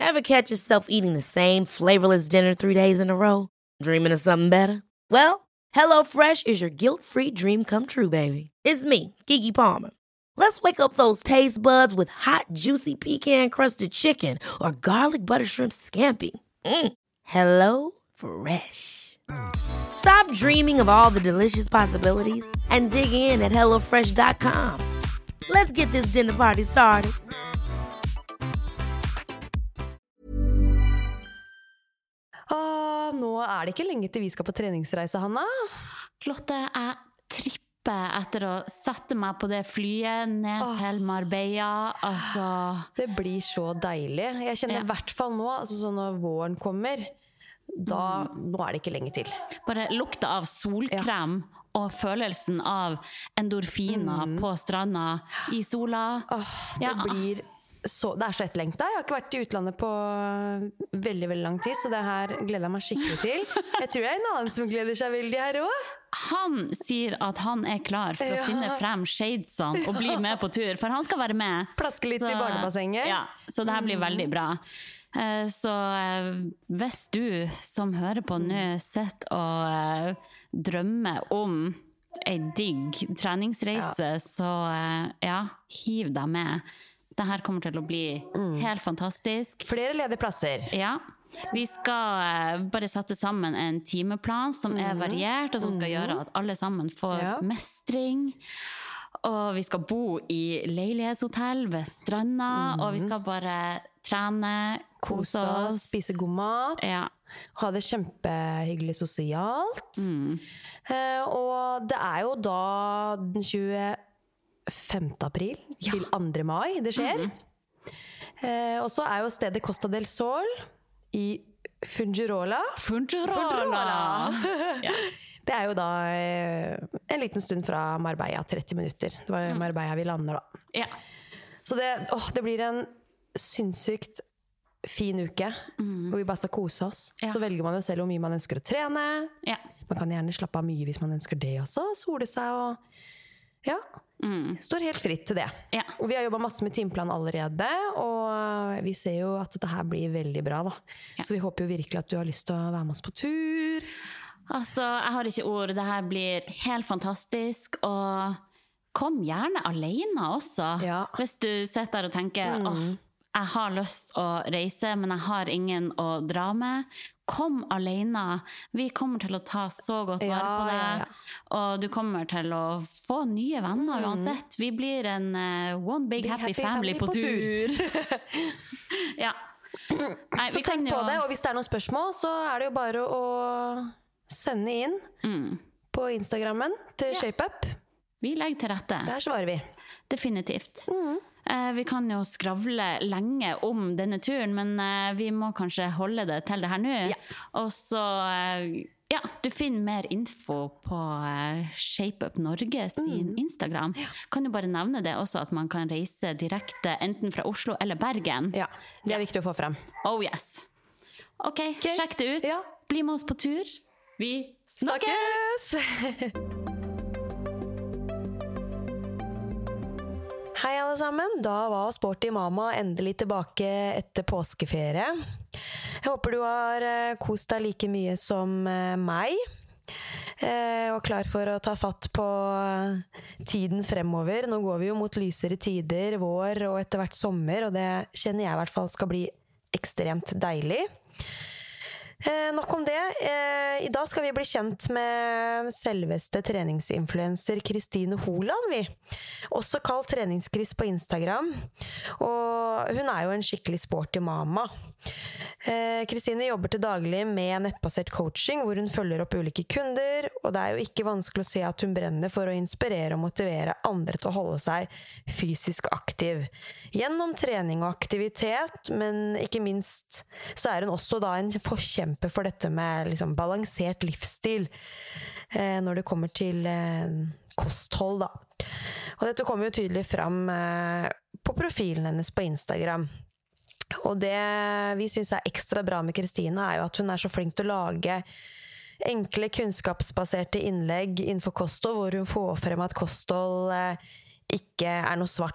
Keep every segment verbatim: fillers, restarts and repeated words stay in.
Ever catch yourself eating the same flavorless dinner three days in a row? Dreaming of something better? Well, HelloFresh is your guilt-free dream come true, baby. It's me, Keke Palmer. Let's wake up those taste buds with hot, juicy pecan-crusted chicken or garlic butter shrimp scampi. Mm. Hello Fresh. Stop dreaming of all the delicious possibilities and dig in at hello fresh dot com. Let's get this dinner party started. Ah, nå er det ikke lenge til vi skal på treningsreise, Hanna. Lotte, jeg tripper etter å sette meg på det flyet ned oh. til Marbella. Altså... Det blir så deilig. Jeg kjenner ja. I hvert fall nå, altså så når våren kommer, da, mm. nå er det ikke lenge til. Bare lukta av solkrem ja. Og følelsen av endorfiner mm. på stranda i sola. Oh, det ja. Blir... Så, det er så etterlengta. Jeg har ikke vært i utlandet på veldig, veldig lang tid, så det her gleder jeg meg skikkelig til. Jeg tror jeg er en annen som gleder seg veldig her også. Han sier at han er klar for ja. Å finne frem shadesene og bli med på tur, for han skal være med. Plaske litt så, i barnebassenget. Ja, så det her blir veldig bra. Så hvis du som hører på nå sitter og drømmer om en digg treningsreise, ja. Så ja, hiv deg med. Det her kommer til å bli mm. helt fantastisk. Flere ledige plasser. Ja. Vi skal uh, bare sette sammen en timeplan som mm. er variert, og som skal mm. gjøre at alle sammen får ja. Mestring. Og vi skal bo i leilighetshotell ved stranda, mm. og vi skal bare trene, kose oss. Spise god mat. Ja. Ha det kjempehyggelig sosialt. Mm. Uh, og det er jo da den tjuefemte femte april ja. Til andre mai det skjer. Mm-hmm. Eh, og så er jo stedet Costa del Sol i Fungirola. Fungirola! Fungirola. Ja. Det er jo da eh, en liten stund fra Marbella, tretti minutter. Det var Marbella vi lander da. Ja. Så det, åh, det blir en sinnssykt fin uke, mm. hvor vi bare skal kose oss. Ja. Så velger man jo selv hvor mye man ønsker å trene. Ja. Man kan gjerne slappe av mye hvis man ønsker det også. Sole seg og... Ja, mm. står helt fritt til det. Ja. Og vi har jobbet masse med timeplan allerede, og vi ser jo at dette her blir veldig bra da. Ja. Så vi håper jo virkelig at du har lyst til å være med oss på tur. Altså, jeg har ikke ord. Det her blir helt fantastisk, og kom gjerne alene også. Ja. Hvis du sitter der og tenker, mm. åh, jeg har lyst å reise, men jeg har ingen å dra med. Kom alene. Vi kommer til å ta så godt vare ja, på det. Ja, ja. Og du kommer til å få nye venner mm. uansett. Vi blir en uh, one big, big happy, happy family, family på, på tur. tur. Ja. Nei, så tenk på jo... det, og hvis det er noen spørsmål, så er det jo bare å sende inn mm. på Instagrammen til ja. ShapeUp. Vi legger til rette. Der svarer vi. Definitivt. Mm. Eh, vi kan jo skravle lenge om denne turen, men eh, vi må kanskje holde det til det her nå. Ja. Og så, eh, ja, du finner mer info på eh, ShapeUp Norge sin mm. Instagram. Ja. Kan du bare nevne det også, at man kan reise direkte enten fra Oslo eller Bergen? Ja, det er viktig å få frem. Oh yes. Ok, okay. Sjekk det ut. Ja. Bli med oss på tur. Vi snakkes! snakkes! Hei alle sammen, da var Sporty Mama endelig tilbake etter påskeferie. Jeg håper du har kost deg like mye som meg, og klar for å ta fatt på tiden fremover. Nå går vi jo mot lysere tider, vår og etter hvert sommer, og det kjenner jeg i hvert fall skal bli ekstremt deilig. Eh, nok om det. Eh, I dag skal vi bli kjent med selveste treningsinfluencer Kristine Holand, vi. Også kalt Treningskris på Instagram. Og hun er jo en skikkelig sporty mama. Kristine eh, jobber til daglig med nettbasert coaching, hvor hun følger opp ulike kunder, og det er jo ikke vanskelig å se at hun brenner for å inspirere og motivere andre til å holde seg fysisk aktiv. Gjennom trening og aktivitet, men ikke minst så er hun også da en forkjemper for dette med liksom balansert livsstil eh, når det kommer til eh, kosthold da. Og dette kommer jo tydelig fram eh, på profilen hennes på Instagram. Og det vi synes er ekstra bra med Kristine er jo at hun er så flink til å lage enkle kunnskapsbaserte innlegg innenfor kosthold, hvor hun får frem at kosthold eh, ikke er noe svart-hvitt,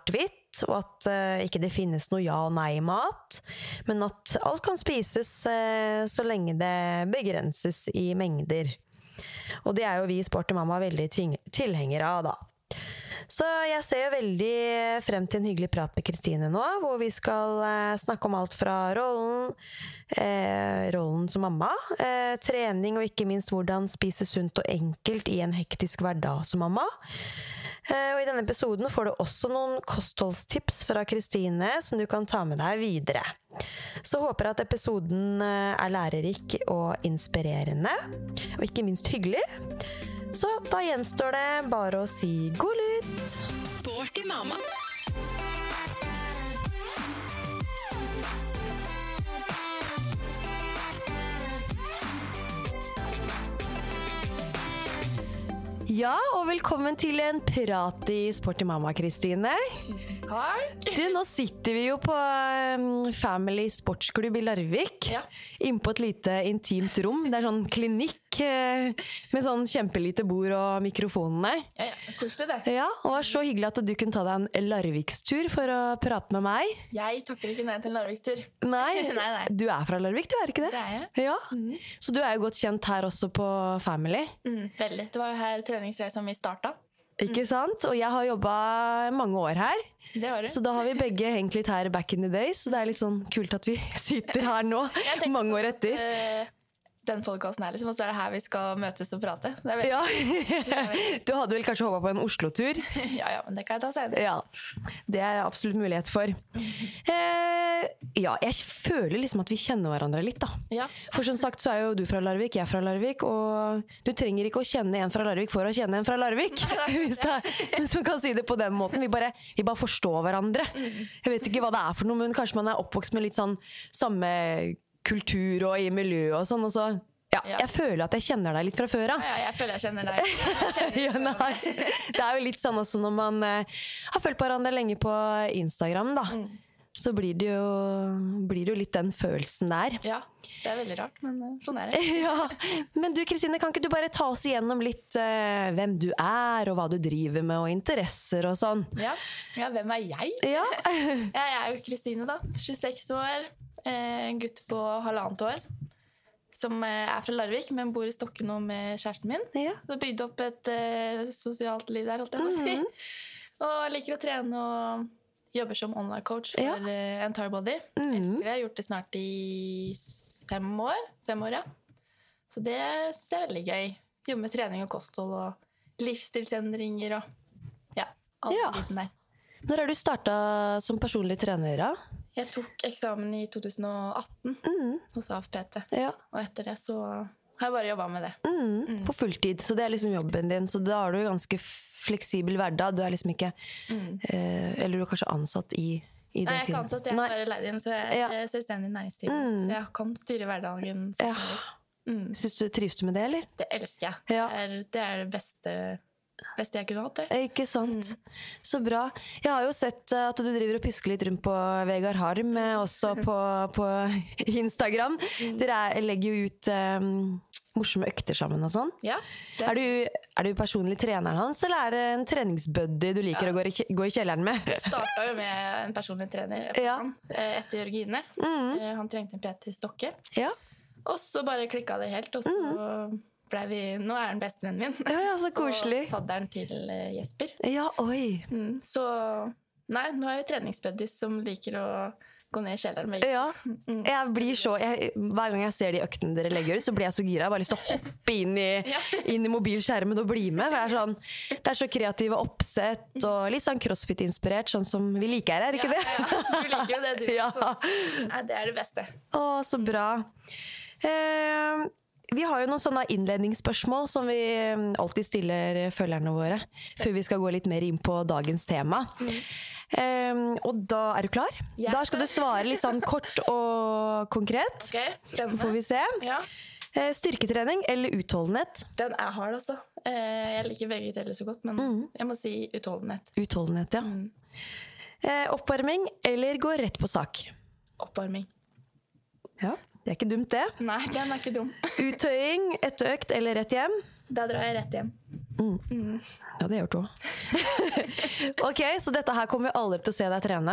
litt, og at uh, ikke det finnes noe ja- og nei-mat, men at alt kan spises uh, så lenge det begrenses i mengder. Og det er jo vi i Sporty Mamma veldig tilhengere av da. Så jeg ser jo veldig frem til en hyggelig prat med Kristine nå, hvor vi skal eh, snakke om alt fra rollen, eh, rollen som mamma, eh, trening og ikke minst hvordan spise sunt og enkelt i en hektisk hverdag som mamma. Eh, og i denne episoden får du også noen kostholdstips fra Kristine som du kan ta med deg videre. Så håper at episoden eh, er lærerik og inspirerende, og ikke minst hyggelig. Så da gjenstår det bare å si god lytt! Sporty mamma. Ja, og velkommen til en prat i Sporty Mamma, Kristine. Tusen takk. Du, nå sitter vi jo på um, Family Sportsklubb i Larvik. Ja. Inne på et lite intimt rom. Det er sånn klinikk eh, med sånn kjempelite bord og mikrofonene. Ja, ja, koselig det. Ja, og det var så hyggelig at du kunne ta deg en Larvikstur for å prate med meg. Jeg takker ikke nei til en Larvikstur. Nei, Nei, nei. Du er fra Larvik, du er ikke det? Det er jeg. Ja, så du er jo godt kjent her også på Family. Mm, veldig. Det var jo her treningsreisen vi startet. Ikke sant? Og jeg har jobbet mange år her. Det har du. Så da har vi begge hengt litt her back in the days. Så det er litt sånn kult at vi sitter her nå, Jeg tenkte mange år at, etter. eh, den podcasten her, liksom, og så er det her vi skal møtes og prate. Det er veldig, Ja, du hadde vel kanskje håpet på en Oslo-tur? ja, ja, men det kan jeg ta senere. Ja, det er absolutt mulighet for. Eh, ja, jeg føler liksom at vi kjenner hverandre litt da. Ja. For som sagt så er jo du fra Larvik, jeg er fra Larvik, og du trenger ikke å kjenne en fra Larvik for å kjenne en fra Larvik. Hvis, det er, hvis man kan si det på den måten. Vi bare, vi bare forstår hverandre. Jeg vet ikke hva det er for noe, men kanskje man er oppvokst med litt sånn samme kultur og i miljø og sånn, og så ja, Ja. jeg føler at jeg kjenner deg litt fra før av. Ja, ja, jeg føler jeg kjenner deg. Jeg kjenner Ja, nei. Det er jo litt sånn også når man eh, har følt på hverandre lenge på Instagram da, så blir det, jo, blir det jo litt den følelsen der. Ja, det er veldig rart, men eh, sånn er det. Ja, men du Kristine, kan ikke du bare ta oss igjennom litt eh, hvem du er og hva du driver med og interesser og sånn? Ja, ja hvem er jeg? Ja, Ja, jeg er jo Kristine da, tjueseks år, eh, en gutt på halvannet år, som eh, er fra Larvik, men bor i Stokken nå med kjæresten min. ja. Så bygde opp et eh, sosialt liv der, holdt jeg på å si. Og liker å trene og jobber som online coach for Ja. eh, Entire Body. Elsker det, jeg har gjort det snart i s- fem år. Fem år, ja. Så det er veldig gøy. Jobber med trening og kosthold og livsstilsendringer og ja, alt Ja. liten der. Når har du startet som personlig trener da? Jeg tok eksamen i to tusen og atten hos A F P T, Ja. og etter det så har jeg bare jobbet med det. Mm, på fulltid, så det er liksom jobben din, så da har du ganske fleksibel hverdag, du er liksom ikke, eh, eller du er kanskje ansatt i, i Nei, den jeg er ikke firmaet. ansatt, jeg er Nei. bare leid inn, så jeg Ja. er selvstendig næringsdrivende, så jeg kan styre hverdagen. som Ja. jeg vil. Mm. Synes du, trives du med det, eller? Det elsker jeg. Ja. Det, er, det er det beste, beste jeg kunne hatt, det. Ikke sant? Så bra. Jeg har jo sett eh, at du driver og pisker litt rundt på Vegard Harm, eh, også på, på Instagram. Dere er, legger jo ut eh, morsomme økter sammen og sånn. Ja, det Er du, er du personlig treneren hans, eller er det en treningsbuddy du liker å gå i, kje- gå i kjelleren med? startet jo med en personlig trener Ja. han, eh, etter Jørgine. Eh, Han trengte en P T i Stokke. Ja. Og så bare klikket det helt, og så ble vi, nå er han bestevennen min. Ja, ja, så koselig. Og fadderen til eh, Jesper. Ja, oi. Mm, så nei, nå er vi treningsbuddies som liker å gå ned i kjelleren med. Ja, jeg blir så jeg, hver gang jeg ser de øktene dere legger ut, så blir jeg så gira. Jeg har bare lyst til å hoppe inn i, Ja. inn i mobilskjermen og bli med. For det er, sånn, det er så kreative oppsett og litt sånn crossfit-inspirert, sånn som vi liker her, er det ikke det? Ja, ja. Du liker jo det, du Ja. også. Nei, det er det beste. Å, så bra. Eh, vi har jo noen sånne innledningsspørsmål som vi eh, alltid stiller følgerne våre, før vi skal gå litt mer inn på dagens tema. Eh, og da er du klar? Ja. Da skal du svare litt sånn kort og konkret. Ok, spennende. Får vi se. Ja, Eh, styrketrening eller utholdenhet? den er hard, altså. Eh, Jeg liker begge deler så godt, men jeg må si utholdenhet. Utholdenhet, ja. Eh, oppvarming eller gå rett på sak? Oppvarming. Ja, det er ikke dumt det. Nei, den er ikke dum. Uttøying etter økt eller rett hjem? Da drar jeg rett hjem. Mm. Mm. Ja, det gjør du. Ok, så dette her kommer vi aldri til å se deg trene?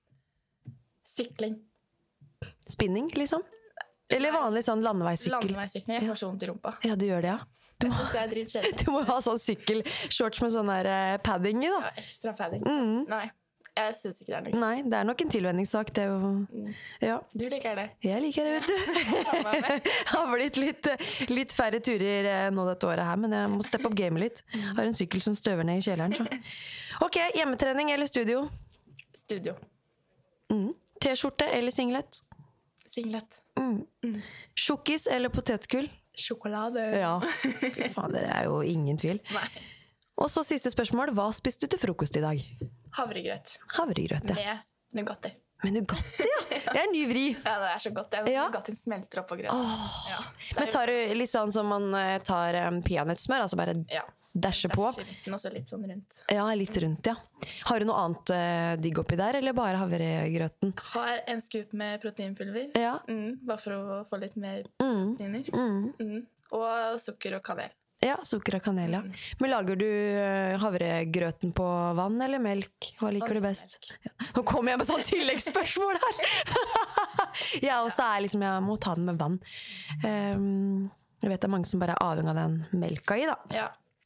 Sykling. Spinning, liksom? Eller vanlig sånn landeveissykkel? Landeveissykling, jeg får så vondt i rumpa. Ja, du gjør det, ja. Du må, jeg synes det er du må ha sånn sykkelshorts med sånn der padding i, da. Ja, ekstra padding. Mm. Nei, jeg synes ikke det er noe. Nei, det er nok en tilvenningssak, det er jo... Ja. Du liker det? Jeg liker det, vet du. Det har blitt litt, litt færre turer nå dette året her, men jeg må steppe opp gamet litt. Har en sykkel som støver ned i kjelleren, så. Ok, hjemmetrening eller studio? Studio. Mm. T-skjorte eller singlet? Singlet. Mm. Mm. Sjokkis eller potetgull? Sjokolade. Ja, fy faen, det er jo ingen tvil. Nei. Og så siste spørsmål, hva spiste du til frokost i dag? Havregrøt. Havregrøt, ja. Med Nugatti. Med Nugatti, ja. Det er en ny vri. Ja, det er så godt. Det. Ja. Nugattien smelter opp på grøten. Åh. Ja. Men tar du litt sånn som man tar um, peanøttsmør, altså bare ja. dashe på? Dasher litt, og så litt sånn rundt. Ja, litt rundt, ja. Har du noe annet uh, digg oppi der, eller bare havregrøten? Har en skup med proteinpulver. Ja. Mm, bare for å få litt mer Mm. proteiner. Mm. Mm. Og sukker og kanel. Ja, sukker og kanel, ja. Men lager du uh, havregrøten på vann eller melk? Hva liker du best? Ja. Nå kommer jeg med sånn tilleggsspørsmål her! Jeg også er liksom, jeg må ta den med vann. Um, jeg vet det er mange som bare er avhengig av den melka i, da. Ja.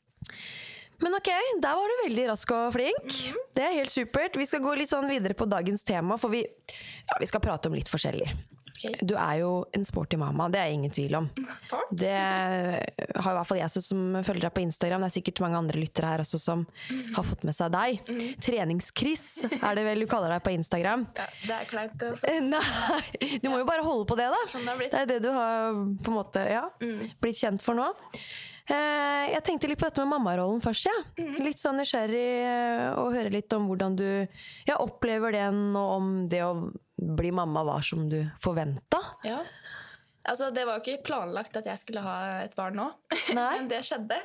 Men ok, der var du veldig rask og flink. Mm. Det er helt supert. Vi skal gå litt sånn videre på dagens tema, for vi, ja, vi skal prate om litt forskjellig. Okay. Du er jo en sporty mamma, det er ingen tvil om. Takk. Det har i hvert fall jeg som følger deg på Instagram. Det er sikkert mange andre lyttere her også som mm. har fått med seg deg. Mm. Treningskris er det vel du kaller deg på Instagram. Ja, det er kleint det også. Nei, du må jo bare holde på det da. Sånn det, det er det du har på en måte, ja, mm. blitt kjent for nå. Jeg tenkte litt på dette med mammarollen først, ja. Mm. Litt sånn nysgjerrig å høre litt om hvordan du ja, opplever den, og om det å bli mamma var som du forventet. Ja, altså det var jo ikke planlagt at jeg skulle ha et barn nå, men det skjedde.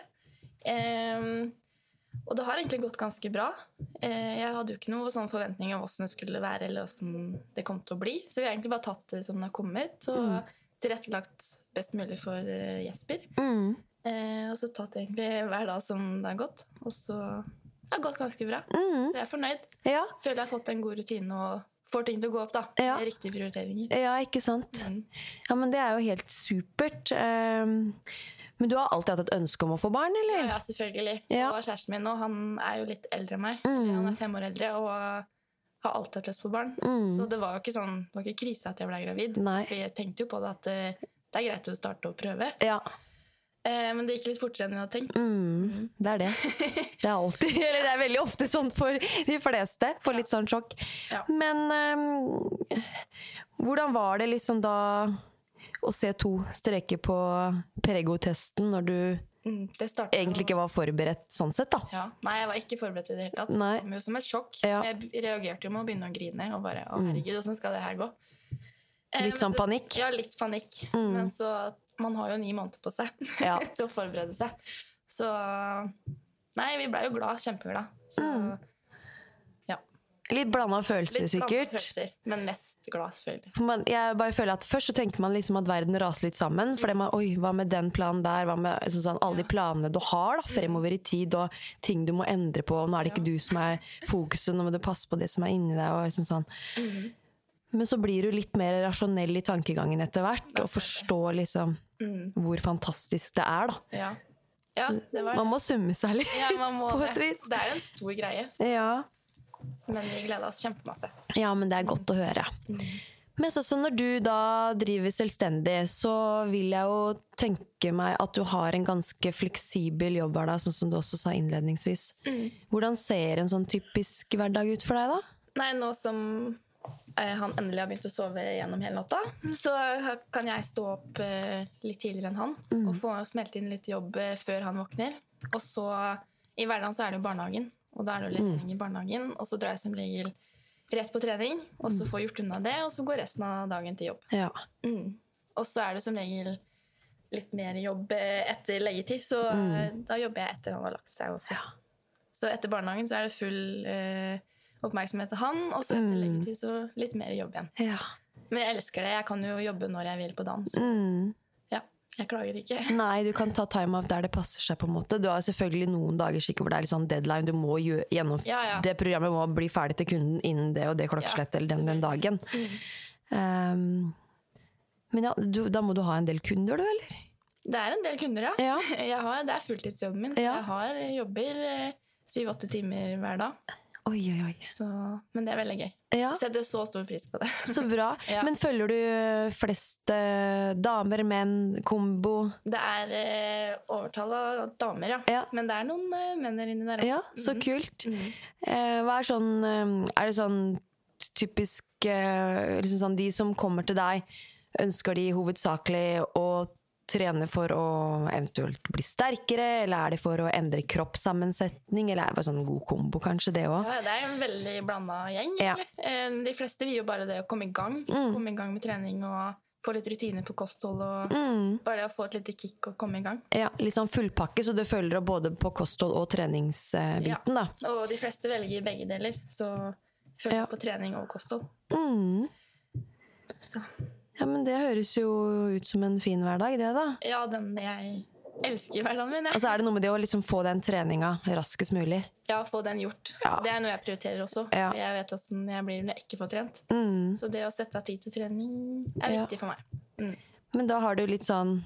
Um, og det har egentlig gått ganske bra. Uh, jeg hadde jo ikke noen sånn forventning om hvordan det skulle være, eller hvordan det kom til å bli. Så vi har egentlig bare tatt det som det har kommet, og mm. tilrettelagt best mulig for uh, Jesper. Mm. Uh, og så tatt egentlig hver dag som det har gått. Og så har det gått ganske bra. Mm. Jeg er fornøyd. Ja. Føler jeg har fått en god rutine og får ting til å gå opp da, ja. Med riktige prioriteringer. Ja, ikke sant? Mm. Ja, men det er jo helt supert. Um, men du har alltid hatt et ønske om å få barn, eller? Ja, selvfølgelig. Ja. Og kjæresten min nå, han er jo litt eldre enn meg. Mm. Han er fem år eldre, og har alltid hatt lyst på barn. Mm. Så det var jo ikke sånn, det var ikke krise at jeg ble gravid. Nei. For jeg tenkte jo på det at det er greit å starte og prøve. Ja. Men det gikk litt fortere enn jeg hadde tenkt. Mm, det er det. Det er alltid, eller det er veldig ofte sånn for de fleste. For litt sånn sjokk. Ja. Men um, hvordan var det liksom da å se to streker på Perego-testen når du mm, egentlig ikke var forberedt sånn sett, da? Ja. Nei, jeg var ikke forberedt i det hele tatt. Nei. Det kom jo som et sjokk. Ja. Jeg reagerte jo med å begynne å grine og bare, å herregud, hvordan skal det her gå? Litt sånn panikk? Ja, litt panikk. Mm. Men så man har jo ni måneder på seg ja. til å forberede seg. Så nei, vi ble jo glad, kjempeglad. Så, mm. ja. Litt blandet følelser, litt sikkert. Litt følelser, men mest glad, selvfølgelig. Man, jeg bare føler at først så tenker man liksom at verden raser litt sammen, for man, oi, hva med den planen der, hva med sånn, sånn, alle de planene du har da, fremover i tid, og ting du må endre på, og nå er det ikke ja. du som er fokuset, nå må du passe på det som er inni deg, og liksom sånn. Mm. Men så blir du litt mer rasjonell i tankegangen etter hvert, og forstår liksom mm. hvor fantastisk det er, da. Ja. Ja, det var det. Man må summe seg litt, ja, man må på et det. vis. Det er en stor greie. Så. Ja. Men vi gleder oss kjempemasse. Ja, men det er godt å høre. Mm. Men så, så når du da driver selvstendig, så vil jeg jo tenke meg at du har en ganske fleksibel jobb her da, sånn som du også sa innledningsvis. Mm. Hvordan ser en sånn typisk hverdag ut for deg da? Nei, nå som han endelig har begynt å sove gjennom hele natta, så kan jeg stå opp litt tidligere enn han mm. og få smelte inn litt jobb før han våkner. Og så i hverdagen så er det jo barnehagen, og da er det jo levering mm. i barnehagen, og så drar jeg som regel rett på trening, og så får gjort unna det, og så går resten av dagen til jobb. Ja. Mm. Og så er det som regel litt mer jobb etter leggetid, så mm. da jobber jeg etter han har lagt seg også. Ja. Så etter barnehagen så er det full eh, oppmerksomhet til han, og så etter mm. leggetid så litt mer jobb igjen. Ja. Men jeg elsker det. Jeg kan jo jobbe når jeg vil på dans. Mm. Ja. Jeg klager ikke. Nei, du kan ta time off der det passer seg på en måte. Du har selvfølgelig noen dager sikkert hvor det er litt sånn deadline. Du må gjøre, gjennom, Ja, ja. det programmet må bli ferdig til kunden innen det og det klokkeslett eller den, den dagen. Um, men ja, du, da må du ha en del kunder, du, eller? Det er en del kunder, ja. Ja. Jeg har, det er fulltidsjobben min. Så Ja. jeg har jobber syv-åtte timer hver dag. Oi, oi, oi. Så, men det er veldig gøy. Ja, Jeg setter så stor pris på det. så bra. Ja. Men følger du flest eh, damer, menn, kombo? Det er eh, overtall av damer, ja. Ja. Men det er noen eh, menn der inne der. Ja, så kult. Mhm. Eh, hva er sånn, eh, er det sånn typisk, eh, liksom sånn, de som kommer til deg, ønsker de hovedsakelig å trene for å eventuelt bli sterkere, eller er det for å endre kroppssammensetning, eller er det bare sånn god kombo kanskje det også? Ja, det er en veldig blandet gjeng. Ja. egentlig. Eh, De fleste vil jo bare det å komme i gang. Mm. Komme i gang med trening og få litt rutiner på kosthold. Og Mm. bare det å få et lite kick og komme i gang. Ja, litt sånn fullpakke, så du følger opp både på kosthold og treningsbiten da. Og de fleste velger begge deler. Så følger Ja. på trening og kosthold. Mm. Så. Ja, men det høres jo ut som en fin hverdag, det da. Ja, den jeg elsker hverdagen min. Jeg. Altså er det noe med det å liksom få den treninga raskest mulig? Ja, få den gjort. Ja. Det er noe jeg prioriterer også. Ja. Jeg vet hvordan jeg blir når jeg ikke får trent. Mm. Så det å sette av tid til trening er Ja. viktig for meg. Mm. Men da har du litt sånn,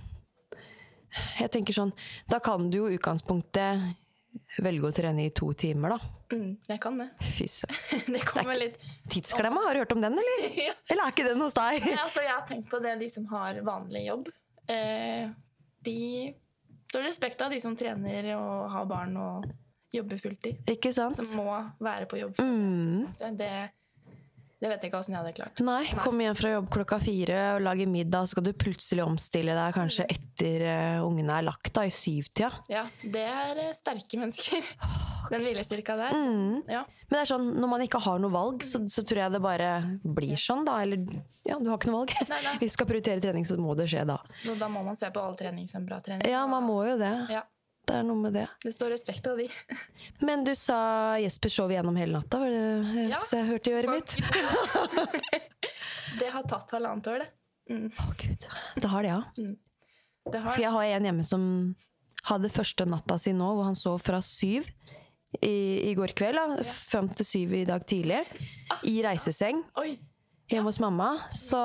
jeg tenker sånn, da kan du jo i utgangspunktet velge å trene i to timer da. Mm, jeg kan det. Fy søren. Det kommer litt Tidsklemma, har du hørt om den, eller? Ja. Eller er ikke den hos deg? Ja, altså, jeg har tenkt på det, de som har vanlig jobb. Eh, de står respekt av de som trener og har barn og jobber fulltid. Ikke sant? Som må være på jobb. Mm. Det, det vet jeg ikke hvordan jeg hadde klart. Nei, kom hjem fra jobb klokka fire og lage middag, så skal du plutselig omstille deg kanskje etter uh, ungene er lagt da, i syvtida. Ja, det er eh, sterke mennesker. Den hvilestyrka der. Mm. Ja. Men det er sånn, når man ikke har noe valg, så, så tror jeg det bare blir sånn da, eller ja, du har ikke noe valg. Nei, nei. Hvis du skal prioritere trening, så må det skje da. Nå, da må man se på all trening som bra trening. Ja, man må jo det. Ja, Det er noe med det. det står respekt av de. Men du sa Jesper sov gjennom hele natta, var det Ja. så jeg hørte i øret mitt? Det har tatt halvannet år, det. Mm. Å Gud, det har det, ja. Det har For jeg har en hjemme som hadde første natta si nå, hvor han sov fra syv i, i går kveld, da, frem til syv i dag tidlig, i reiseseng, Oi! hjemme hos mamma. Så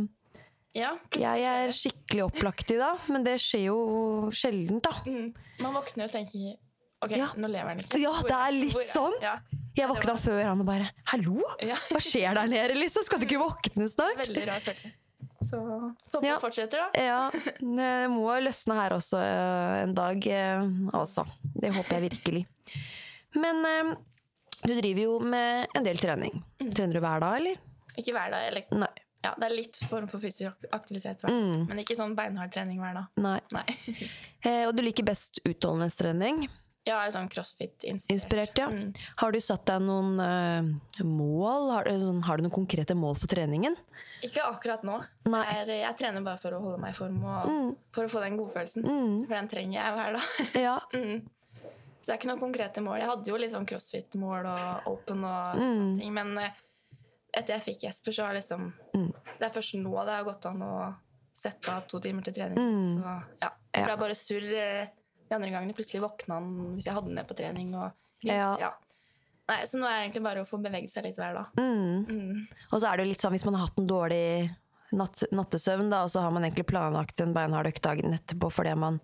Ja, plutselig jeg skjer er det. skikkelig opplagt i dag, men det skjer jo sjeldent da. Mm. Man våkner og tenker ok, Ja. nå lever han ikke. Ja, Hvor- det er litt hvor sånn. Ja, Jeg våkna før han og bare, hallo? Ja. Hva skjer der nede, liksom? Skal du ikke våkne snart? veldig rar følelse. Så håper Ja. det fortsetter, da. Ja, det må løsne her også eh, en dag, eh, altså. Det håper jeg virkelig. Men eh, du driver jo med en del trening. Trener du hver dag, eller? Ikke hver dag. Eller, Nei. ja, det er litt form for fysisk ak- aktivitet hver dag. Mm. Men ikke sånn beinhard trening hver dag. Nei. Nei. Eh, og du liker best utholdenhetstrening. Jeg er sånn crossfit-inspirert. Inspirert, ja. Mm. Har du satt deg noen eh, mål? Har, du- sånn, har du noen konkrete mål for treningen? Ikke akkurat nå. Nei. Jeg, er, jeg trener bare for å holde meg i form og Mm. for å få den godfølelsen. Mm. For den trenger jeg hver dag. Ja. Mm. Så det er ikke noen konkrete mål. Jeg hadde jo litt sånn crossfit-mål og open og Mm. sånne ting, men eh, etter jeg fikk Jesper, så har liksom Mm. Det er først nå det har gått an å sette av to timer til trening. Mm. Så ja. Ja. Det ble bare surr eh, de andre gangene. Plutselig våkna han hvis jeg hadde den ned på trening. Og, Ja. Nei, så nå er det egentlig bare å få beveget seg litt hver dag. Mm. Mm. Og så er det jo litt sånn, hvis man har hatt en dårlig natt, nattesøvn, da, og så har man egentlig planlagt en beinhard økt dagen etterpå, fordi man,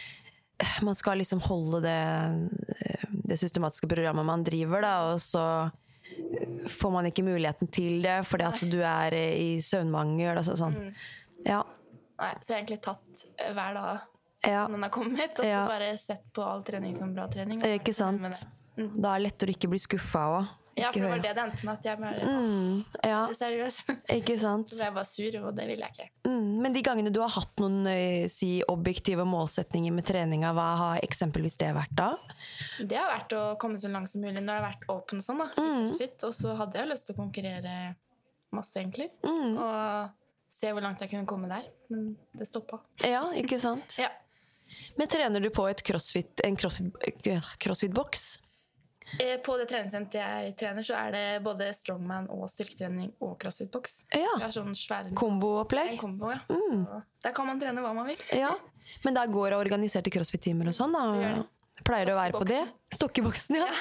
man skal liksom holde det, det systematiske programmet man driver, da, og så får man ikke muligheten til det, fordi at du er i søvnmangel, altså sånn. Mm. Ja, Nei, så jeg har egentlig tatt eh, hver dag ja, som den har kommet, og så Ja. bare sett på all trening som bra trening. og ikke sant? med det. Mm. Da er det lettere å ikke bli skuffet også. Ja, Ikke for det var høre. det det endte med, at jeg bare Mm, ja, var seriøs. ikke sant? Så ble jeg bare sur, og det ville jeg ikke. Mm, men de gangene du har hatt noen eh, si, objektive målsetninger med treninga, hva har eksempelvis det vært da? Det har vært å komme så langt som mulig når det har vært open og sånn, da, i Mm. CrossFit. Og så hadde jeg lyst til å konkurrere masse, egentlig. Mm. Og se hvor langt jeg kunne komme der. Men det stoppa. Ja, ikke sant? Ja. Men trener du på et crossfit, en crossfit, crossfit-boks? Eh, På det treningssenteret jeg trener, så er det både strongman og styrketrening og crossfit-boks. Ja. Vi har sånn svære Komboopplegg. en kombo, ja. Så der kan man trene hva man vil. Ja. Men der går det organiserte crossfit-timer og sånn, da? gjør det. Pleier å være på det? Stokkeboksen, ja.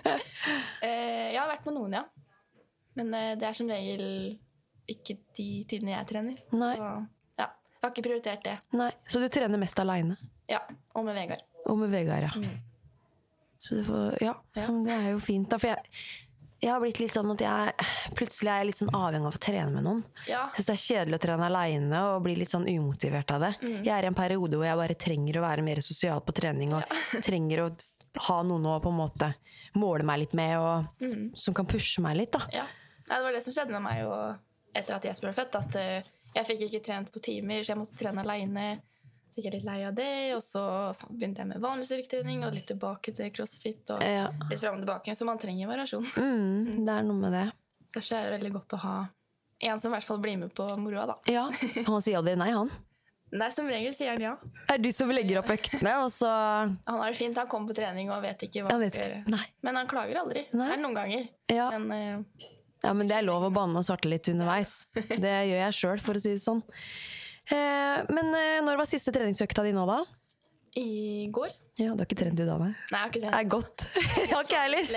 Eh, Jeg har vært på noen, ja. Men eh, det er som regel ikke de tidene jeg trener. Nei. Så ja, jeg har ikke prioritert det. Nei, så du trener mest alene? Ja, og med Vegard. Og med Vegard, ja. Så du får, ja, men det er jo fint da, for jeg, jeg har blitt litt sånn at jeg, plutselig er jeg litt sånn avhengig av å trene med noen. Ja. Jeg synes det er kjedelig å trene alene og bli litt sånn umotivert av det. Jeg er i en periode hvor jeg bare trenger å være mer sosial på trening, og trenger å ha noen å på en måte måle meg litt med, og som kan pushe meg litt da. Ja. Nei, det var det som skjedde med meg jo etter at Jesper ble født, at eh, jeg fikk ikke trent på timer, så jeg måtte trene alene. Sikkert litt lei av det, og så begynte jeg med vanlig styrketrening, og litt tilbake til crossfit, og Ja. litt frem og tilbake, så man trenger variasjon. Mm, det er noe med det. Så er det veldig godt å ha en som i hvert fall blir med på moroa da. Ja, han sier aldri nei, han. Nei, som regel sier han ja. Er du som legger opp øktene, og så... Han har det fint, han kommer på trening og vet ikke hva Jeg han vet skal ikke, gjøre. nei. Men han klager aldri. Nei. Det er noen ganger. Ja. Men eh, Ja, men det er lov å banne og svarte litt underveis. Det gjør jeg selv, for å si det sånn. Eh, men eh, når var siste treningsøkta di nå da? i går Ja, du har ikke trent i dag, nei. Nei, jeg har ikke Det trent. er godt. Jeg har ikke heller.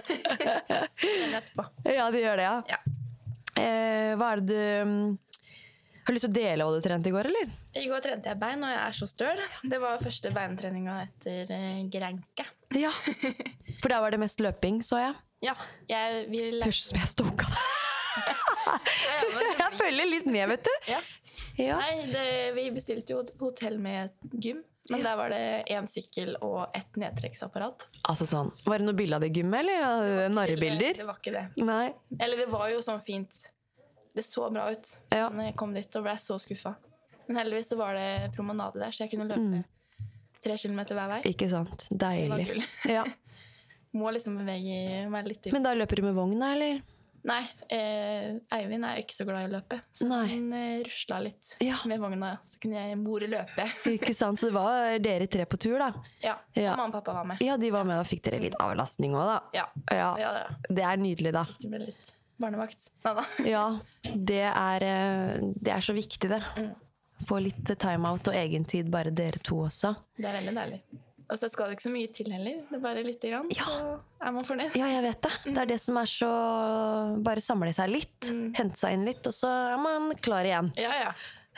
Men etterpå. Ja, det gjør det, ja. Ja. Eh, hva er det du... mm, Har du lyst til å dele hva du trente i går, eller? I går trente jeg bein, og jeg er så støl. Det var første beintreninga etter eh, Granke. Ja. For der var det mest løping, så jeg. Ja, jeg vil lære Hørs som jeg stoka deg. ja, ja, men- Jeg følger litt med, vet du. Ja. Ja. Nei, det, vi bestilte jo et hotell med gym, men der var det én sykkel og ett nedtrekksapparat. Altså sånn, var det noe bilde av det gymmet, eller var det narrebilder? Det var ikke det. Nei. Eller det var jo sånn fint. Det så bra ut. Ja. Men jeg kom dit og ble så skuffa. Men heldigvis så var det promenade der, så jeg kunne løpe Mm. tre kilometer hver vei. Ikke sant? Det var Deilig. gull. Ja. Må liksom bevege meg litt. i- Men da løper du med vogna, eller? Nei, eh, Eivind er jo ikke så glad i å løpe, så Nei. han eh, rusla litt Ja. med vogna. Så kunne jeg mor løpe. Ikke sant? Så det var dere tre på tur, da? Ja, Ja. mamma og pappa var med. Ja, de var med, da fikk dere litt avlastning også, da. Ja, Ja, ja, ja. det er nydelig, da. Det ble litt barnevakt. Neida. Ja, det er, eh, det er så viktig, det. Mm. Få litt time-out og egentid, bare dere to også. Det er veldig deilig. Og så skal det ikke så mye til heller. Det er bare lite grann, så er man fornøyd. Ja, jeg vet det. Det er det som er så... Bare samle seg litt, hente seg inn litt, og så er man klar igjen. Ja, ja.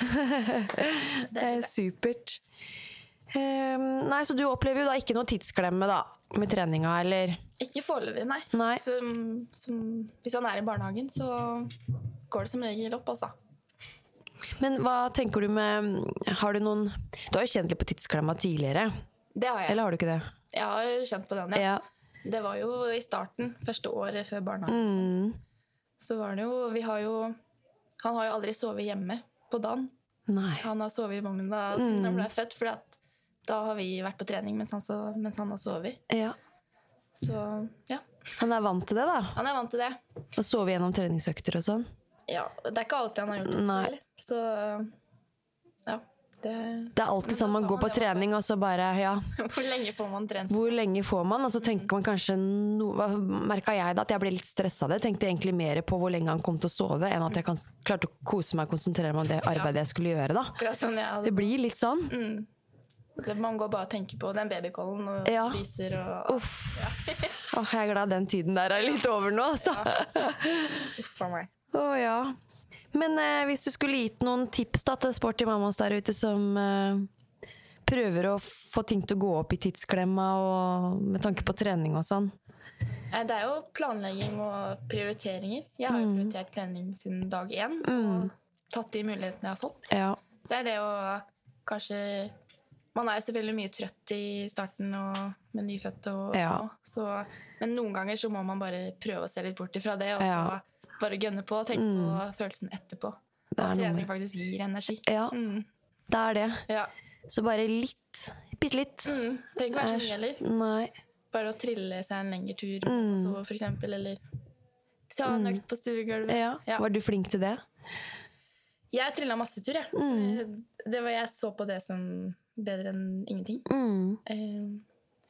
Det er supert. Ehm, nei, så du opplever jo da ikke noe tidsklemme da, med treninga, eller? Ikke foreløpig, nei. Nei. Så, som, hvis han er i barnehagen, så går det som regel opp, altså. Men hva tenker du med... Har du noen... Du har jo kjent litt på tidsklemma tidligere, Det har jeg. eller har du ikke det? Jeg har kjent på den, ja. Ja. Det var jo i starten, første året før barnehagen. Mm. Så var det jo, vi har jo, han har jo aldri sovet hjemme på dagen. Nei. Han har sovet i vogna siden han ble født, for da har vi vært på trening mens han, så, mens han har sovet. Ja. Så ja, Han er vant til det da. han er vant til det. Å sove gjennom treningsøkter og sånn. Ja, det er ikke alltid han har gjort det. Nei. selvfølgelig. Så ja, det... Det er alltid sånn man går på trening, og så bare, ja, Hvor lenge får man trent? hvor lenge får man? Og så tenker man kanskje, no, hva merket jeg da, at jeg ble litt stresset av det. Tenkte egentlig mer på hvor lenge han kom til å sove, enn at jeg kan, klarte å kose meg og konsentrere meg om det arbeidet jeg skulle gjøre da. Akkurat sånn jeg hadde. Det blir litt sånn. Det- Man går bare og tenker på den babykollen og Ja. lyser og... Uff. Åh, jeg er glad den tiden der er litt over nå, altså. Uff for meg. Å ja. Men eh, hvis du skulle gitt noen tips da, til sporty mammas der ute som eh, prøver å få ting til å gå opp i tidsklemma og med tanke på trening og sånn. Eh, Det er jo planlegging og prioriteringer. Jeg har jo prioritert trening siden dag én, og tatt de mulighetene jeg har fått. Ja. Så er det å kanskje... Man er jo selvfølgelig mye trøtt i starten og med nyfødte og Ja. små. Så, men noen ganger så må man bare prøve å se litt bort ifra det, og så Ja. bare gønne på og tenke på følelsen etterpå. Det er At noe trening med- faktisk gir energi. Ja, Mm. det er det. Ja. Så bare litt, bitte litt. Mm. Trenger ikke være så mye Er- heller. Nei. Bare å trille seg en lengre tur, Mm. så for eksempel, eller ta en økt på stuegulvet. Ja. Ja. Var du flink til det? Jeg trilla masse tur, jeg. Mm. Det var, jeg så på det som bedre enn ingenting. Mm. Eh,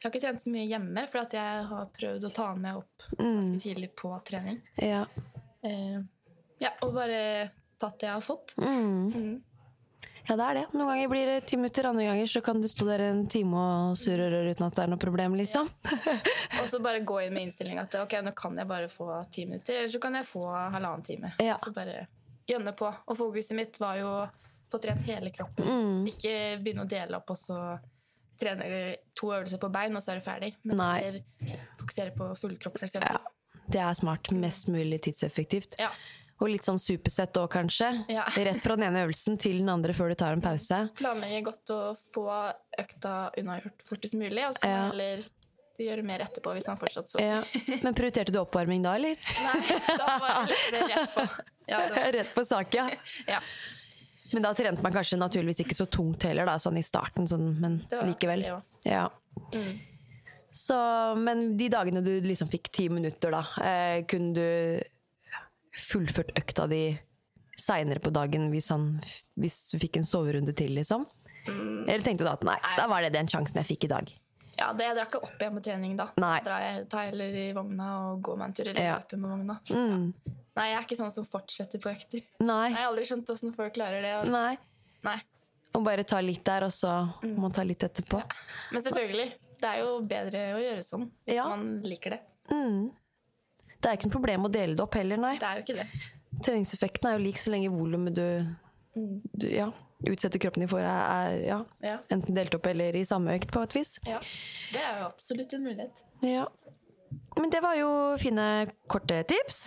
jeg har ikke trent så mye hjemme, for at jeg har prøvd å ta meg opp ganske tidlig på trening. Ja. Eh, ja, og bare tatt det jeg har fått. Mm. Mm. Ja, det er det. Noen ganger blir det ti minutter, andre ganger så kan du stå der en time og surre rør uten at det er noe problem, liksom. Og så bare gå inn med innstilling at ok, nå kan jeg bare få ti minutter, eller så kan jeg få halvannen time. Ja. Så bare gjønne på. Og fokuset mitt var jo å få trent hele kroppen. Mm. Ikke begynne å dele opp, og så trene to øvelser på bein, og så er du ferdig. Men Nei. heller fokusere på full kropp, for eksempel. Ja, det er smart. Mest mulig tidseffektivt. Ja. Og litt sånn supersett også, kanskje. Ja. Rett fra den ene øvelsen til den andre før du tar en pause. Planlegge godt å få økta unnagjort fortest mulig, og så kan Ja. man heller gjøre mer etterpå hvis han fortsatt så. Ja. Men prioriterte du oppvarming da, eller? Nei, da var det litt rett på. Ja, det var. Rett på sak, ja. Ja. Men da trente man kanskje naturligvis ikke så tungt heller, da, sånn i starten, sånn, men Det var likevel. det jo. Ja. Mm. Så, men de dagene du liksom fikk ti minutter da, eh, kunne du fullført økta di senere på dagen hvis, han, hvis du fikk en soverunde til, liksom? Mm. Eller tenkte du da at nei, Nei. da var det den sjansen jeg fikk i dag? Ja, det, jeg drar ikke opp igjen på trening da. Nei. Da drar jeg, tar jeg heller i vogna og går meg en tur, eller Ja. løper med vogna. Mm. Nei, jeg er ikke sånn som fortsetter på økter. Nei. Jeg har aldri skjønt hvordan folk klarer det. Og... Nei. Nei. Og bare ta litt der, og så må man ta litt etterpå. Men selvfølgelig, det er jo bedre å gjøre sånn, hvis Ja. man liker det. Mm. Det er ikke noe problem å dele det opp heller, nei. Det er jo ikke det. Treningseffekten er jo lik så lenge volumet du, du ja, utsetter kroppen din for er, er ja, Ja. enten delt opp eller i samme økt på et vis. Ja. Det er jo absolutt en mulighet. Ja. Men det var jo fine, korte tips.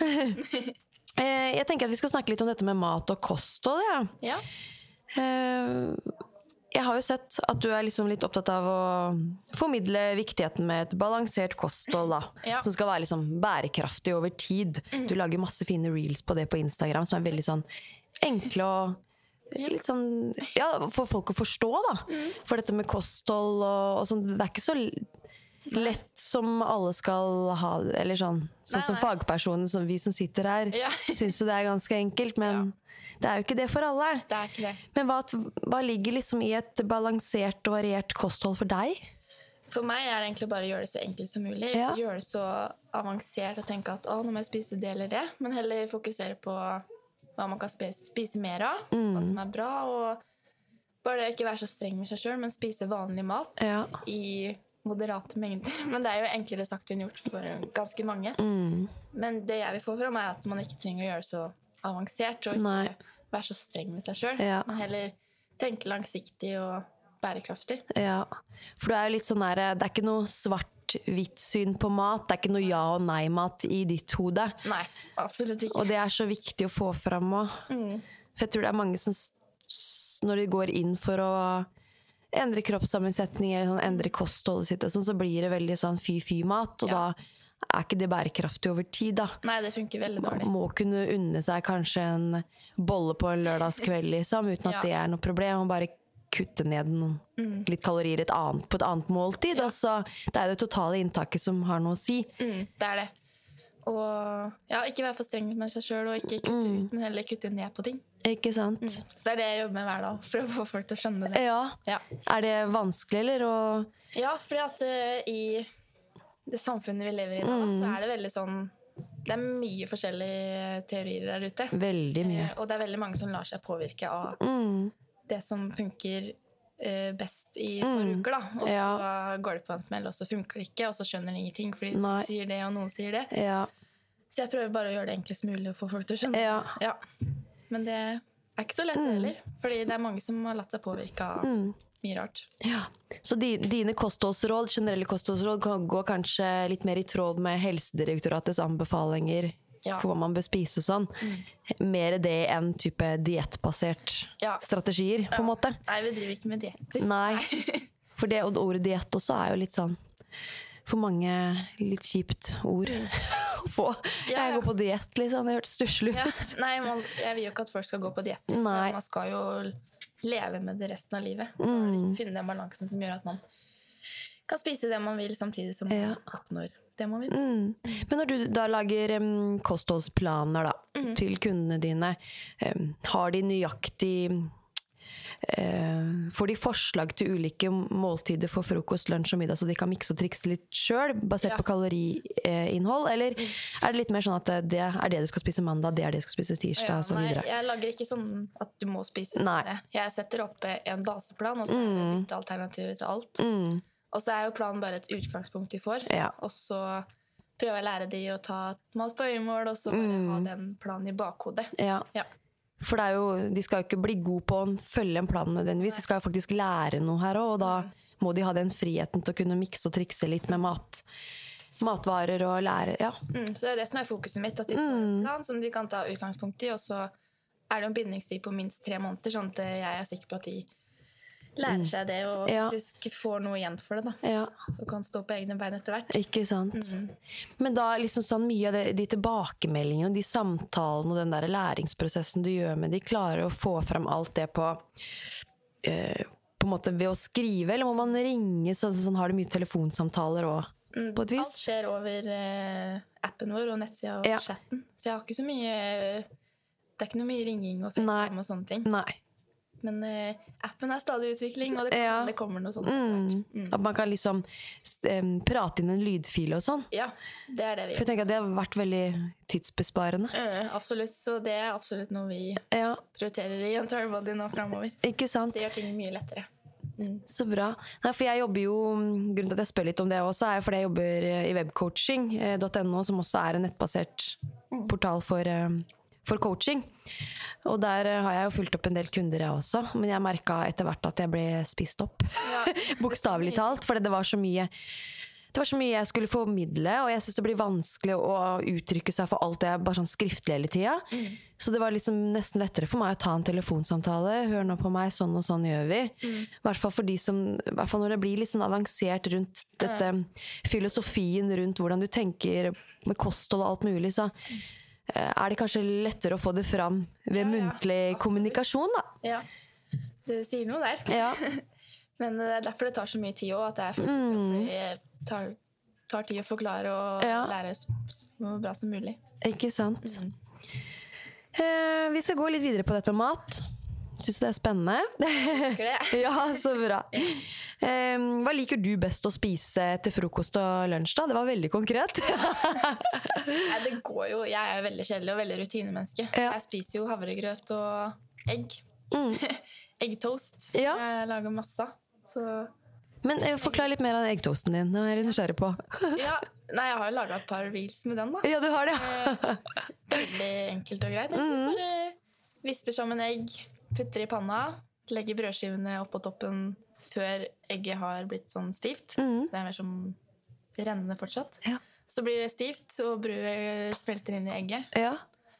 Eh, Jeg tenker at vi skal snakke litt om dette med mat og kosthold, ja. Ja. Eh, Jeg har jo sett at du er liksom litt opptatt av å formidle viktigheten med et balansert kosthold, da, Ja. som skal være liksom bærekraftig over tid. Du lager masse fine reels på det på Instagram, som er veldig sånn enkle og litt sånn, ja, for folk å forstå, da. For dette med kosthold og, og sånn, det er ikke så lett som alle skal ha, eller sånn, sånn Nei, som nei. fagpersoner, som vi som sitter her, Ja. synes jo det er ganske enkelt, men det er jo ikke det for alle. Det er ikke det. Men hva, hva ligger liksom i et balansert og variert kosthold for deg? For meg er det egentlig bare å gjøre det så enkelt som mulig. Ja. Gjøre det så avansert og tenke at å, nå må jeg spise det eller det. Men heller fokusere på hva man kan spise, spise mer av, hva som er bra. Og bare ikke være så streng med seg selv, men spise vanlig mat Ja. i moderate mengder. Men det er jo enklere sagt enn gjort for ganske mange. Mm. Men det jeg vil få fram er at man ikke trenger å gjøre det så avansert, og ikke Nei. være så streng med seg selv. Ja. Men heller tenke langsiktig og bærekraftig. Ja. For det er jo litt sånn der, det er ikke noe svart-hvitt syn på mat, det er ikke noe ja- og nei-mat i ditt hode. Nei, absolutt ikke. Og det er så viktig å få fram også. Mm. For jeg tror det er mange som, s- s- når de går inn for å endre kroppssammensetning eller sånn, endre kostholdet sitt, og sånn, så blir det veldig sånn fy-fy-mat, og Ja. da er ikke det bærekraftig over tid, da. Nei, det funker veldig Man dårlig. må kunne unne seg kanskje en bolle på en lørdagskveld, liksom, uten at Ja. det er noe problem, og bare kutte ned noen, litt kalorier et annet, på et annet måltid. Og så, det er det totale inntaket som har noe å si. Mm, det er det. Og ja, ikke være for streng med seg selv, og ikke kutte ut, men heller kutte ned på ting. Ikke sant? Så er det jeg jobber med hver dag, for å få folk til å skjønne det. Ja. Ja, Er det vanskelig, eller? Og, ja fordi at eh, i det samfunnet vi lever i nå, da, så er det veldig sånn det er mye forskjellige teorier der ute. veldig mye. Eh, og det er veldig mange som lar seg påvirke av Mm. det som funker eh, best i et par uker. Da. Og så Ja. går det på en smell, og så funker det ikke, og så skjønner de ingenting, fordi Nei. de sier det, og noen sier det. Ja. Så jeg prøver bare å gjøre det enklest mulig og få folk til å skjønne. Ja. Ja. Men det er ikke så lett heller, fordi det er mange som har latt seg påvirke av mye rart. Ja. Så di, dine kostholdsråd, generelle kostholdsråd kan gå kanskje litt mer i tråd med Helsedirektoratets anbefalinger Ja. for hva man bør spise og sånn. Mer det enn type diettbasert Ja. strategier, på en måte. Nei, vi driver ikke med dietter. Nei. For det, og ordet diett også er jo litt sånn for mange litt kjipt ord å få. Ja, Jeg ja. går på diett, liksom. Det hørtes stusslig Ja. ut. Nei, man, jeg vil jo ikke at folk skal gå på dietter. Nei. Man skal jo leve med det resten av livet. Mm. Og finne den balansen som gjør at man kan spise det man vil, samtidig som Ja. man oppnår det man vil. Mm. Men når du da lager um, kostholdsplaner da, Mm. til kundene dine, um, har de nøyaktig eh, får de forslag til ulike måltider for frokost, lunsj og middag, så de kan mikse og trikse litt selv, basert Ja. på kaloriinnhold, eller er det litt mer sånn at det er det du skal spise mandag, det er det du skal spise tirsdag, Ja, og så nei, videre? jeg lager ikke sånn at du må spise Nei. det. Jeg setter opp en baseplan, og så er det litt alternativer til alt. Mm, Og så er jo planen bare et utgangspunkt de får. ja. Og så prøver jeg å lære de å ta mat på øyemål, og så bare ha den planen i bakhodet. Ja. Ja. For det er jo, de skal jo ikke bli gode på å følge en plan nødvendigvis, de skal jo faktisk lære noe her også, og da må de ha den friheten til å kunne mikse og trikse litt med mat, matvarer og lære, ja. Mm, så det er det som er fokuset mitt, at de får en plan som de kan ta utgangspunkt i, og så er det jo en bindingstid på minst tre måneder, sånn at jeg er sikker på at de lærer seg det, og Ja. faktisk får noe igjen for det da. Ja, Så kan stå på egne bein etter hvert. ikke sant. Men da liksom sånn mye av det, de tilbakemeldingene, de samtalene og den der læringsprosessen du gjør med de, klarer å få frem alt det på, eh, på en måte ved å skrive, eller må man ringe, så, sånn har du mye telefonsamtaler også, på et vis? Alt skjer over eh, appen vår og nettsida og Ja. chatten. Så jeg har ikke så mye Det er ikke noe mye ringing og Nei. FaceTime og sånne ting. Nei. Men eh, appen er stadig i utvikling, og det, kan, Ja. det kommer noe sånt. Mm. Mm. At man kan liksom um, prate inn en lydfil og sånn. Ja, det er det vi For jeg tenker at det har vært veldig tidsbesparende. gjør. Absolutt. Så det er absolutt noe vi Ja, prioriterer i Entirebody nå framover. ikke sant? Det gjør ting mye lettere. Mm. Så bra. Nei, for jeg jobber jo, grunnen til at jeg spør litt om det også, er fordi jeg jobber i webcoaching punkt no, som også er en nettbasert portal for, eh, for coaching. Og der eh, har jeg jo fulgt opp en del kunder jeg også, men jeg merket etter hvert at jeg ble spist opp. Ja. Bokstavelig talt, fordi det var så mye det var så mye jeg skulle formidle, og jeg synes det blir vanskelig å uttrykke seg for alt det bare sånn skriftlig hele tida. Mm. Så det var liksom nesten lettere for meg å ta en telefonsamtale. Hør nå på meg, sånn og sånn gjør vi. Mm. I hvert fall for de som, i hvert fall når det blir litt sånn avansert rundt dette, filosofien rundt hvordan du tenker med kosthold og alt mulig, så eh, er det kanskje lettere å få det fram ved Ja, ja, muntlig absolutt. kommunikasjon, da. Ja, det sier noe der. Ja. Men det er derfor det tar så mye tid også, at det er faktisk fordi det tar, tar tid å forklare og Ja. lære så, så bra som mulig. Ikke sant? Mm. Eh, vi skal gå litt videre på dette med mat. Synes du det er spennende? Husker det? Ja, så bra. Eh, hva liker du best å spise til frokost og lunsj da? Det var veldig konkret. Nei, det går jo, jeg er jo veldig kjedelig og veldig rutinemenneske. Ja. Jeg spiser jo havregrøt og egg. Mm. Eggtoast. Ja. Jeg lager masse. Så Men eh, forklar litt mer av eggtoasten din. Nå er jeg litt nysgjerrig på. ja, nei, jeg har jo laget et par reels med den da. Ja, du har det. Eh, Veldig enkelt og greit. Jeg bare visper sammen egg, putter i panna, legger brødskivene opp på toppen før egget har blitt sånn stivt. Mm. Det er mer som rennende fortsatt. Ja. Så blir det stivt, og brødet smelter inn i egget. Ja.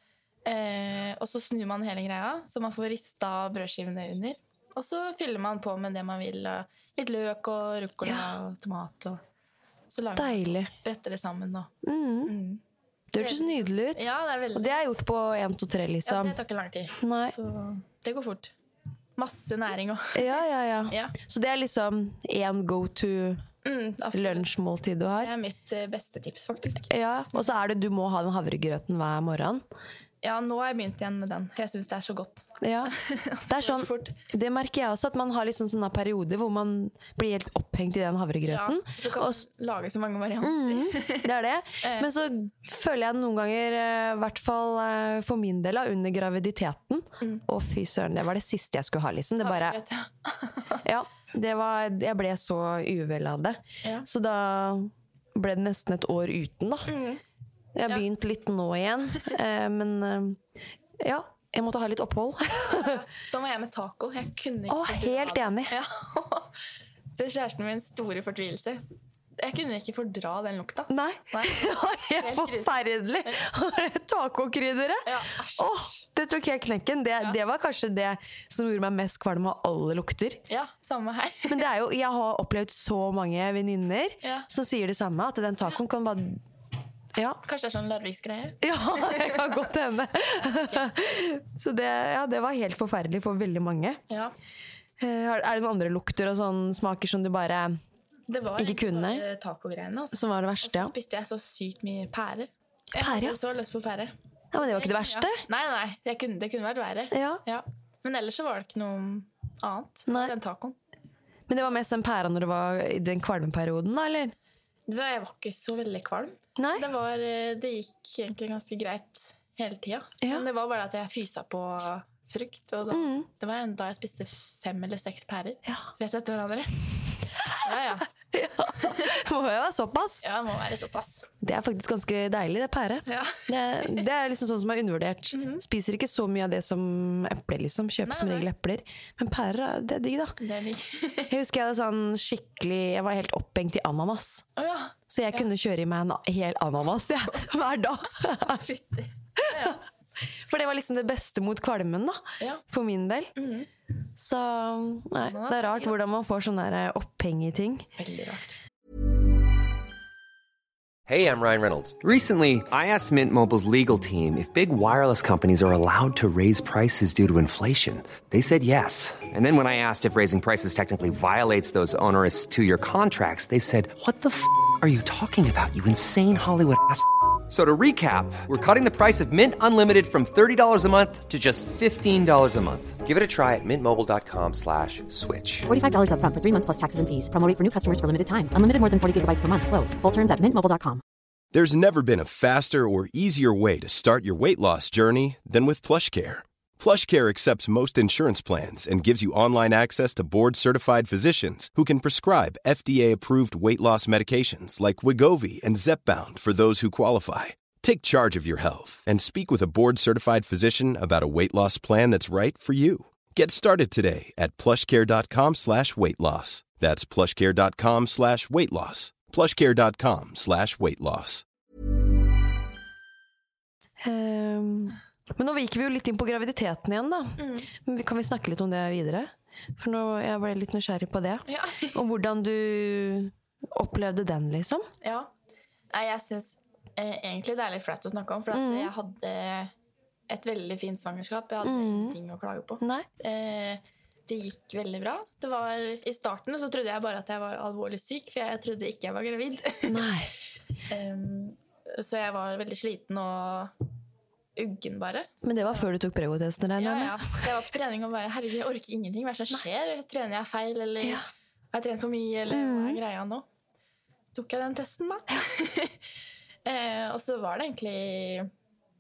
Eh, og så snur man hele greia, så man får rista brødskivene under. Og så fyller man på med det man vil. og Litt løk og rucola Ja. og tomat. Og så lager Deilig. man toast, spretter det sammen. Og, Mm. mm. Det hørtes nydelig ut. Ja, det er veldig Og det er gjort på en, to, tre, ja, liksom. det tar ikke lang tid. Nei. Så det går fort. Masse næring òg. Ja, ja, ja. Ja. Så det er liksom en go-to Mm, absolutt. lunsjmåltid du Det har. er mitt eh, beste tips, faktisk. Ja, og så er det du må ha den havregrøten hver morgen. Ja, nå har jeg begynt igjen med den. Jeg syns det er så godt. Ja. Det er sånn, fort. det merker jeg også, at man har litt sånn sånne perioder hvor man blir helt opphengt i den Ja, havregrøten. så kan Og man s- lage så mange varianter. Mm, det er det. Eh. Men så føler jeg noen ganger, eh, i hvert fall eh, for min del, da, under graviditeten. Mm. Og fy søren, det var det siste jeg skulle ha, liksom. Det bare, Vet jeg. ja, det var, jeg ble så uvel av det. Ja. Så da ble det nesten et år uten, da. Mm. Jeg har Ja. begynt litt nå igjen, eh, men eh, ja, jeg måtte ha litt opphold. Sånn var jeg med taco. Jeg kunne ikke Å, fordra helt det. enig. Ja. Til kjæresten min store fortvilelse. Jeg kunne ikke fordra den lukta. Nei, Nei. det var helt Helt krise. forferdelig. Tacokrydderet. Ja, æsj. Åh, det tok helt knekken. Det, det var kanskje det som gjorde meg mest kvalm av alle lukter. Ja, samme her. Men det er jo, jeg har opplevd så mange venninner Ja. som sier det samme, at den tacoen kan bare... Ja, Kanskje det er sånn Larviks-greie. ja, det kan godt hende. Så det, ja, det var helt forferdelig for veldig mange. Ja. Eh, Er er det noen andre lukter og sånn smaker som du bare... Det var Ikke egentlig kunne? bare tacogreiene. Altså. Som var det Og verste, så ja. spiste jeg så sykt mye pære. Jeg Pære, ja. hadde så lyst på pære. Ja, men det var ikke det verste. Ja. Nei, nei, jeg kunne, det kunne vært verre. Ja. Ja. Men ellers så var det ikke noe annet. Nei. Den tacoen. Men det var mest den pæra når det var i den kvalmeperioden, da, eller? Det var, jeg var ikke så veldig kvalm. Nei. Det, var, det gikk egentlig ganske greit hele tida. Ja. Men det var bare at jeg fysa på frukt. Og da, Mm. det var en dag jeg spiste fem eller seks pærer Ja. rett etter hverandre. Ja, ja. Ja. Det må jo være såpass. Ja, det må være såpass. Det er faktisk ganske deilig, det pære. Ja. Det, det er liksom sånn som er undervurdert. Spiser ikke så mye av det som epler, liksom. Kjøper Nei, som nei. regel epler. Men pærer, det er digg, da. Det er digg. Jeg husker jeg hadde sånn skikkelig Jeg var helt opphengt i ananas. Å ja. Så jeg kunne kjøre i meg en hel ananas, ja, hver dag. Fytti. Ja. For det var liksom det beste mot kvalmen, da. Ja. For min del. Mhm. Så nei, det er rart hvordan man får sånn der oppheng i ting. Veldig rart. Hey, I'm Ryan Reynolds. Recently, I asked Mint Mobile's legal team if big wireless companies are allowed to raise prices due to inflation. They said yes. And then when I asked if raising prices technically violates those onerous two-year contracts, they said, "What the f*** are you talking about, you insane Hollywood ass?" So to recap, we're cutting the price of Mint Unlimited from thirty dollars a month to just fifteen dollars a month. Give it a try at mintmobile.com slash switch. forty-five dollars up front for three months plus taxes and fees. Promo rate for new customers for limited time. Unlimited more than forty gigabytes per month. Slows full terms at mint mobile dot com. There's never been a faster or easier way to start your weight loss journey than with PlushCare. PlushCare accepts most insurance plans and gives you online access to board-certified physicians who can prescribe F D A-approved weight loss medications like Wegovy and Zepbound for those who qualify. Take charge of your health and speak with a board-certified physician about a weight loss plan that's right for you. Get started today at plushcare.com slash weight loss. That's plushcare.com slash weight loss. plushcare.com slash weight loss. Um, men nå viker vi jo litt inn på graviditeten igjen, da. Mm. Men kan vi snakke litt om det videre? For nå jeg ble litt nysgjerrig på det. Ja. Og hvordan du opplevde den, liksom. Ja. Nei, jeg synes eh, egentlig det er litt flaut å snakke om, for at Mm. jeg hadde et veldig fint svangerskap. Jeg hadde Mm. ingenting å klage på. Nei. Eh, det gikk veldig bra. Det var, I starten så trodde jeg bare at jeg var alvorlig syk, for jeg trodde ikke jeg var gravid. Nei. um, så jeg var veldig sliten og uggen bare. Men det var før du tok pregotesten, regner Ja, jeg ja. med? Jeg var på trening og bare, herregud, jeg orker ingenting. Hva er det som skjer? Trener jeg feil, eller Ja. har jeg trent for mye, eller hva er greia nå? Tok jeg den testen, da? eh, og så var det egentlig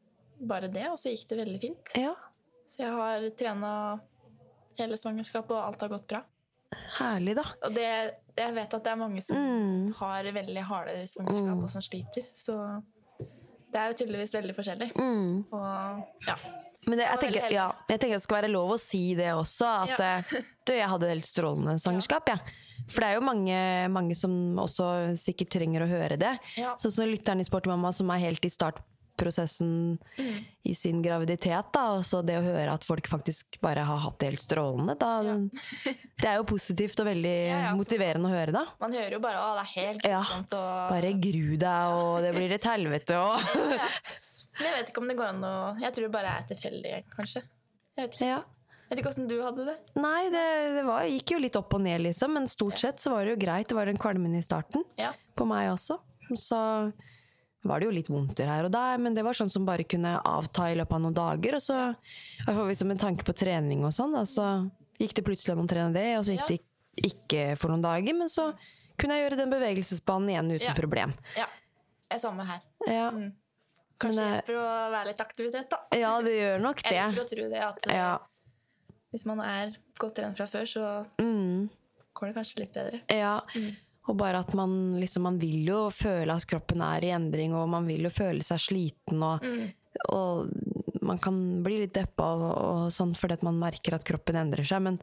bare det, og så gikk det veldig fint. Ja. Så jeg har trenet hele svangerskapet, og alt har gått bra. Herlig, da. Og det, jeg vet at det er mange som Mm. har veldig harde svangerskap og som sliter, så det er jo tydeligvis veldig forskjellig. Mm. Og ja. Men det, jeg, var veldig tenker, heldig. ja, jeg tenker det skal være lov å si det også, at Ja. eh, du, jeg hadde et helt strålende svangerskap, ja. For det er jo mange, mange som også sikkert trenger å høre det. Ja. Sånn som lytteren i Sportmamma som er helt i startprosessen Mm. i sin graviditet, da, og så det å høre at folk faktisk bare har hatt det helt strålende, da, det er jo positivt og veldig Ja, ja. motiverende å høre, da. Man hører jo bare at det er helt Ja. grusomt. Og... Bare gru deg, og det blir et helvete, og Ja. Men jeg vet ikke om det går an å... Jeg tror det bare er tilfeldig, kanskje. Jeg vet ikke. ja. Jeg vet ikke hvordan du hadde det. Nei, det, det var, gikk jo litt opp og ned, liksom, men stort sett så var det jo greit. Det var en kvalmen i starten, Ja. på meg også. Så var det jo litt vondter her og der, men det var sånn som bare kunne avta i løpet av noen dager. Og så, i hvert fall hvis med tanke på trening og sånn, da, så gikk det plutselig an å trene det, og så gikk det ikke for noen dager, men så kunne jeg gjøre den bevegelsesbanen igjen uten Ja. problem. Ja. Jeg er samme her. Ja, Mm. Kanskje Men, det hjelper å være litt aktivitet, da. ja det gjør nok Jeg liker det. å tro det, at eh, Ja. hvis man er godt trent fra før, så Mm. går det kanskje litt bedre. Ja, og bare at man liksom, man vil jo føle at kroppen er i endring, og man vil jo føle seg sliten, og, Mm. og man kan bli litt deppa og, og sånn, fordi at man merker at kroppen endrer seg, men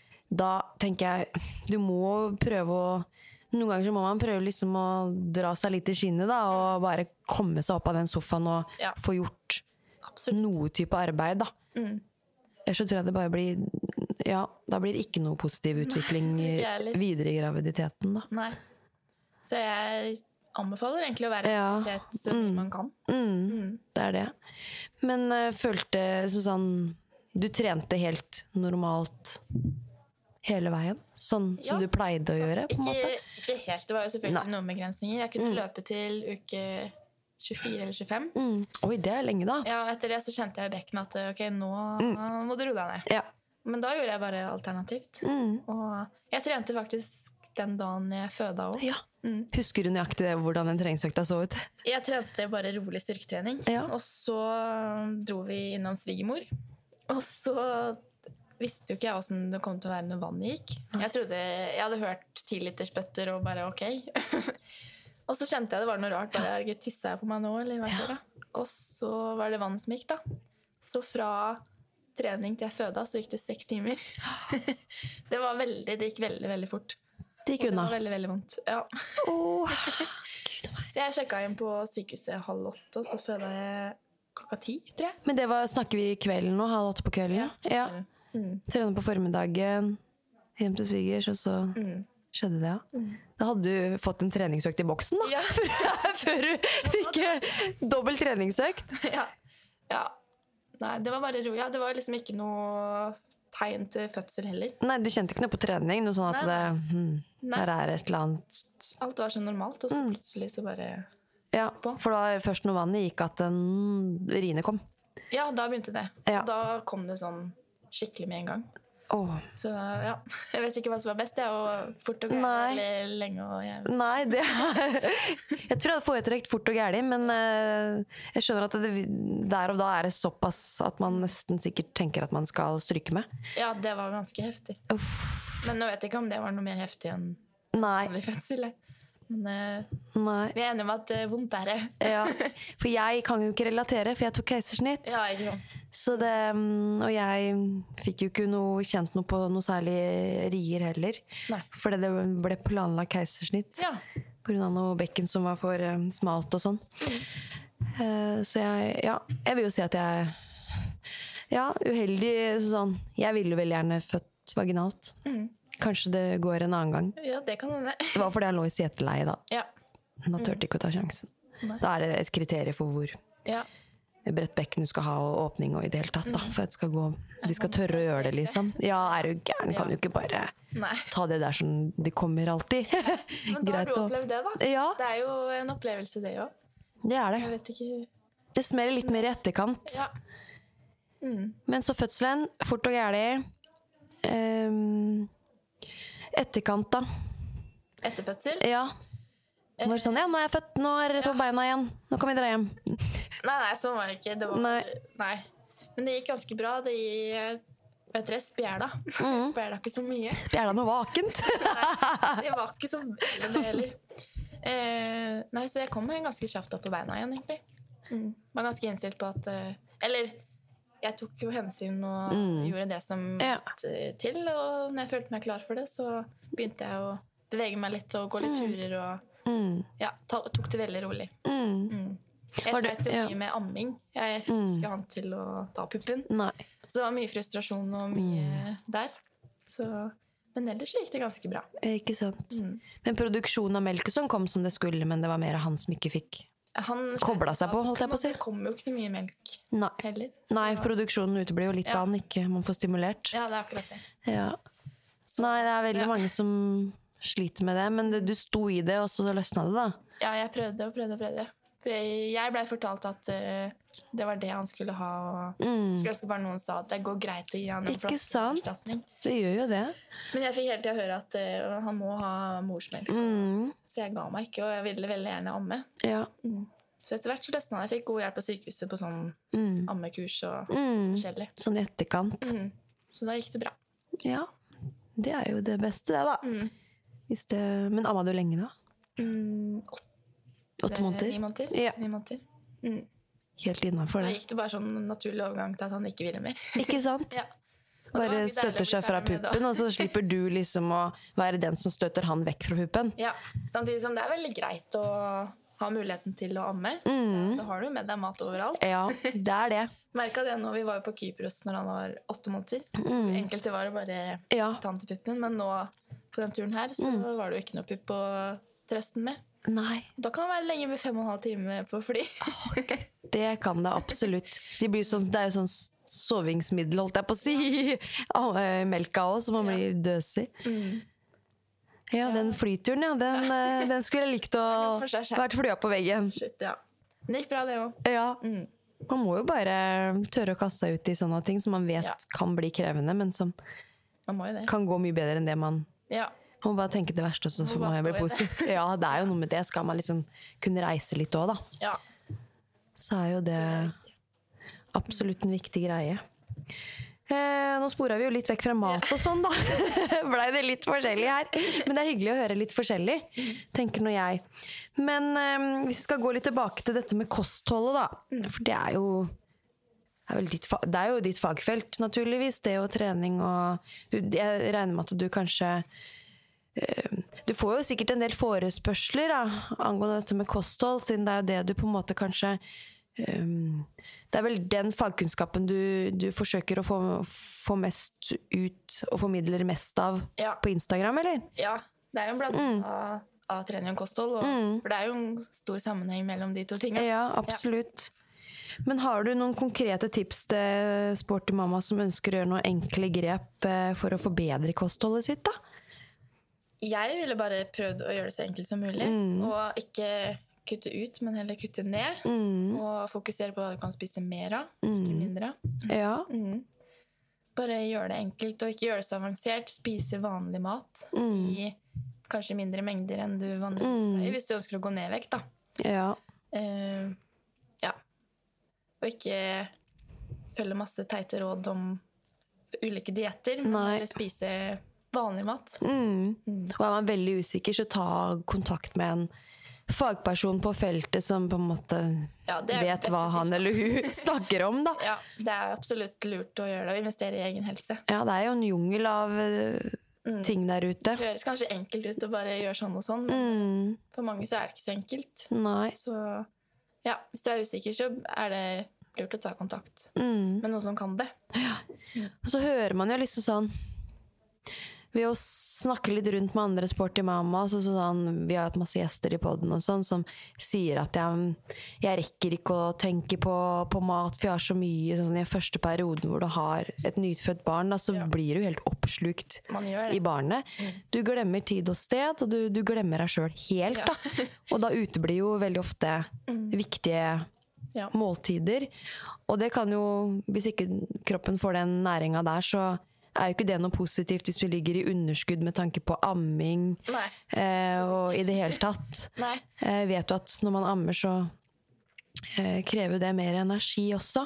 da tenker jeg, du må prøve å, noen ganger så må man prøve liksom å dra seg litt i skinnet da, og bare komme seg opp av den sofaen og Ja. få gjort Absolutt. noe type arbeid da. Mm. Ellers så tror jeg det bare blir, ja, da blir det ikke noe positiv utvikling Nei, ikke jeg heller. videre i graviditeten da. Nei. Så jeg anbefaler egentlig å være i Ja. aktivitet så mye man kan. Mm, Mm. det er det. Men uh, følte så sånn, du trente helt normalt hele veien? Sånn som Ja. du pleide å gjøre, på en måte? Ikke, ikke helt. Det var jo selvfølgelig Nei. noen begrensninger. Jeg kunne løpe til uke tjuefire eller tjuefem. Mm. Oi, det er lenge da. Ja, etter det så kjente jeg i bekken at ok, nå må du roe deg ned. Ja. men da gjorde jeg bare alternativt. Mm. Og jeg trente faktisk den dagen jeg føda også. Ja. Mm. Husker du nøyaktig det, hvordan en treningsøkta så ut? Jeg trente bare rolig styrketrening, Ja. og så dro vi innom svigermor. Og så visste jo ikke jeg hvordan det kom til å være når vannet gikk. Jeg trodde, jeg hadde hørt ti liters bøtter og bare ok. Og så kjente jeg det var noe rart. Bare, herregud, tisset jeg på meg nå, eller hva skjer da? Og så var det vann som gikk da. Så fra trening til jeg føda, så gikk det seks timer. Det var veldig, det gikk veldig, veldig fort. Det gikk Og det unna. var veldig, veldig vondt. Ja. Åh, Gud av meg. Så jeg sjekket inn på sykehuset halv åtte, og så føda jeg klokka ti, tror jeg. Men det var, snakker vi kvelden nå, halv åtte på kvelden? Ja. Mm. Trene på formiddagen, hjem til svigers, og så Mm. skjedde det, ja. Da hadde du fått en treningsøkt i boksen da, Ja. før du fikk eh, dobbelt treningsøkt. Ja. Ja. Nei, det var bare rolig. Ja, det var liksom ikke noe tegn til fødsel heller. Nei, du kjente ikke noe på trening, noe sånn at Nei, det, hmm, Nei. her er et eller annet. Alt var så normalt, og så plutselig så bare... Ja, for det var først når vannet gikk at den riene kom. Ja, da begynte det. Ja. Da kom det sånn skikkelig med en gang. Åh. Så ja, jeg vet ikke hva som var best, jeg, og fort og Nei. gærlig eller lenge, og jeg... Nei, det Jeg tror jeg hadde foretrekt fort og gærlig, men eh, jeg skjønner at det, der og da er det såpass at man nesten sikkert tenker at man skal stryke med. Ja, det var ganske heftig. Uff. Men nå vet jeg ikke om det var noe mer heftig enn Nei, vanlig fødsel. jeg. Men eh, nei. vi er enige om at uh, vondt er det. Ja, for jeg kan jo ikke relatere, for jeg tok keisersnitt. Ja, ikke sant. Så det, mm, og jeg fikk jo ikke noe, kjent noe på noe særlig rier heller. Nei. Fordi det ble planlagt keisersnitt. Ja. På grunn av noe bekken som var for eh, smalt og sånn. Eh, så jeg, ja, jeg vil jo si at jeg, ja, uheldig sånn. Jeg ville jo veldig gjerne født vaginalt. Mm. Kanskje det går en annen gang. Ja, det kan hende. Det var fordi han lå i seteleie da. Ja. Da tørte ikke å ta sjansen. Nei. Da er det et kriterium for hvor Ja. bredt bekken du skal ha og åpning og i det hele tatt da, for at det skal gå, de skal tørre å gjøre det liksom. Ja, er du gæren, kan jo ikke bare Nei. ta det der som de kommer alltid. Men da har Greit du å- opplevd det, da. Ja, Det er jo en opplevelse, det òg. det er Jeg det. vet ikke. Det smeller litt mer i etterkant. Ja. Mm. Men så fødselen, fort og gærlig. Ehm, etterkant da. Etter fødsel? Ja. Det var sånn, ja, nå er jeg født, nå er det rett på beina igjen. Nå kan vi dra hjem. Nei, nei, sånn var det ikke. Det var, Nei. nei. Men det gikk ganske bra. Det gikk, vet dere, spjæla. Mm. Spjæla ikke så mye. Bjerda noe vakent. Det var ikke så veldig det heller. Eh, nei, så jeg kom meg ganske kjapt opp på beina igjen, egentlig. Mm. Var ganske innstilt på at eh, Eller jeg tok jo hensyn og gjorde det som Ja. måtte til. Og når jeg følte meg klar for det, så begynte jeg å bevege meg litt og gå litt turer. Og Mm. ja, ta, tok det veldig rolig. Mm. Mm. Jeg Var det- sleit jo ja. mye med amming. Jeg fikk ikke han til å ta puppen. Nei. Så det var mye frustrasjon og mye der. Så, men ellers gikk det ganske bra. Ikke sant. Mm. Men produksjonen av melk og sånn kom som det skulle, men det var mer han som ikke fikk Han Kobla seg på, holdt jeg på å si. Det kommer jo ikke så mye melk Nei. heller. Nei, produksjonen uteblir jo litt Ja. da han ikke man får stimulert. Ja, det er akkurat det. Ja. Nei, det er veldig ja. mange som sliter med det, men det, du sto i det, og så løsna det da. Ja, jeg prøvde og prøvde og prøvde. For jeg, jeg blei fortalt at eh, det var det han skulle ha. Og Mm. skulle ønske bare noen sa at det går greit å gi han en Ikke sant? flaskeerstatning. Det gjør jo det. Men jeg fikk hele tida høre at eh, han må ha morsmelk. Mm. Så jeg ga meg ikke, og jeg ville veldig gjerne amme. Ja. Så etter hvert så løsna det. Jeg fikk god hjelp på sykehuset på sånn Mm. ammekurs og Mm. forskjellig. Sånn i etterkant. Mm. Så da gikk det bra. Ja. Det er jo det beste, det, da. Mm. Hvis det... Men amma du lenge, da? Mm, åtte, Åtte måneder? Ni måneder. Ja. Ni måneder. Mm. Helt innafor Da det. gikk det bare sånn naturlig overgang til at han ikke ville mer. Ikke sant? Ja. Og det var Bare ganske deilig å støtter bli seg fra ferdig med det puppen, og så slipper du liksom å være den som støtter han vekk fra puppen. Ja, samtidig som det er veldig greit å ha muligheten til å amme. Mm. Da har du med deg mat overalt. Ja, det er det. Merket det når vi var på Kypros når han var åtte måneder. Mm. Enkelte var det bare Ja. tantepuppen, men nå på den turen her så Mm. var det jo ikke noe pupp å trøste med. Nei, Da kan det være lenge med fem og en halv time på fly. det kan det absolutt. De blir sånn, det er jo sånn sovingsmiddel, holdt jeg på å si. Ah, eh, Melka også, som man blir døsig. Mm. Ja, den flyturen, ja, den, eh, den skulle jeg likt å For seg selv. vært flua på veggen. Shit, ja. Men det gikk bra, det òg. Ja, Mm. Man må jo bare tørre å kaste seg ut i sånne ting som man vet Ja. kan bli krevende, men som Man må jo det. kan gå mye bedre enn det man... Ja. Man må bare tenke det verste, og så Man må får man bare jo bli stå i det. positivt. Ja, det er jo noe med det. Skal man liksom kunne reise litt også, da. Ja. Så er jo det Det er viktig. absolutt en viktig greie. Eh, nå sporet vi jo litt vekk fra mat og sånn, da. Blei det litt forskjellig her. Men det er hyggelig å høre litt forskjellig, tenker nå jeg. Men eh, hvis vi skal gå litt tilbake til dette med kostholdet, da. For det er jo... Det er, vel ditt, fa- det er jo ditt fagfelt, naturligvis, det og trening. Og du, jeg regner med at du kanskje eh, Du får jo sikkert en del forespørsler da, angående dette med kosthold, siden det er jo det du på en måte kanskje eh, Det er vel den fagkunnskapen du, du forsøker å få, få mest ut og formidler mest av Ja. på Instagram, eller? Ja, det er jo en blanding av, av trening og kosthold, og, for det er jo en stor sammenheng mellom de to tingene. Ja, absolutt. Men har du noen konkrete tips til sporty mamma som ønsker å gjøre noen enkle grep eh, for å forbedre kostholdet sitt, da? Jeg ville bare prøvd å gjøre det så enkelt som mulig, og ikke kutte ut, men heller kutte ned, og fokusere på hva du kan spise mer av, ikke mindre av. Ja. Mm. Bare gjøre det enkelt, og ikke gjøre det så avansert. Spise vanlig mat i kanskje mindre mengder enn du vanligvis pleier, hvis du ønsker å gå ned vekt, da. Ja. Eh, ja. Og ikke følge masse teite råd om ulike dieter, men Nei. heller spise vanlig mat. Mm. Og er man veldig usikker, så ta kontakt med en fagperson på feltet som på en måte Ja, det er vet beste hva han tips, da. eller hun snakker om, da. Ja, det er absolutt lurt å gjøre det, og investere i egen helse. Ja, det er jo en jungel av eh, ting der ute. Det høres kanskje enkelt ut å bare gjøre sånn og sånn, men Mm. for mange så er det ikke så enkelt. Nei. Så ja, hvis du er usikker, så er det lurt å ta kontakt Mm. med noen som kan det. Og så hører man jo liksom sånn ved å snakke litt rundt med andre sporty mamma, så sånn, vi har hatt masse gjester i podden og sånn, som sier at jeg, jeg rekker ikke å tenke på, på mat, for jeg har så mye, sånn, i den første perioden hvor du har et nyfødt barn, da, så Ja. blir du helt oppslukt Man gjør i det. barnet. Du glemmer tid og sted, og du, du glemmer deg selv helt, Ja. da. Og da uteblir jo veldig ofte viktige Ja. måltider. Og det kan jo, hvis ikke kroppen får den næringa der, så er jo ikke det noe positivt hvis vi ligger i underskudd med tanke på amming Nei. eh, og i det hele tatt. Nei. Jeg vet jo at når man ammer, så eh, krever det mer energi også.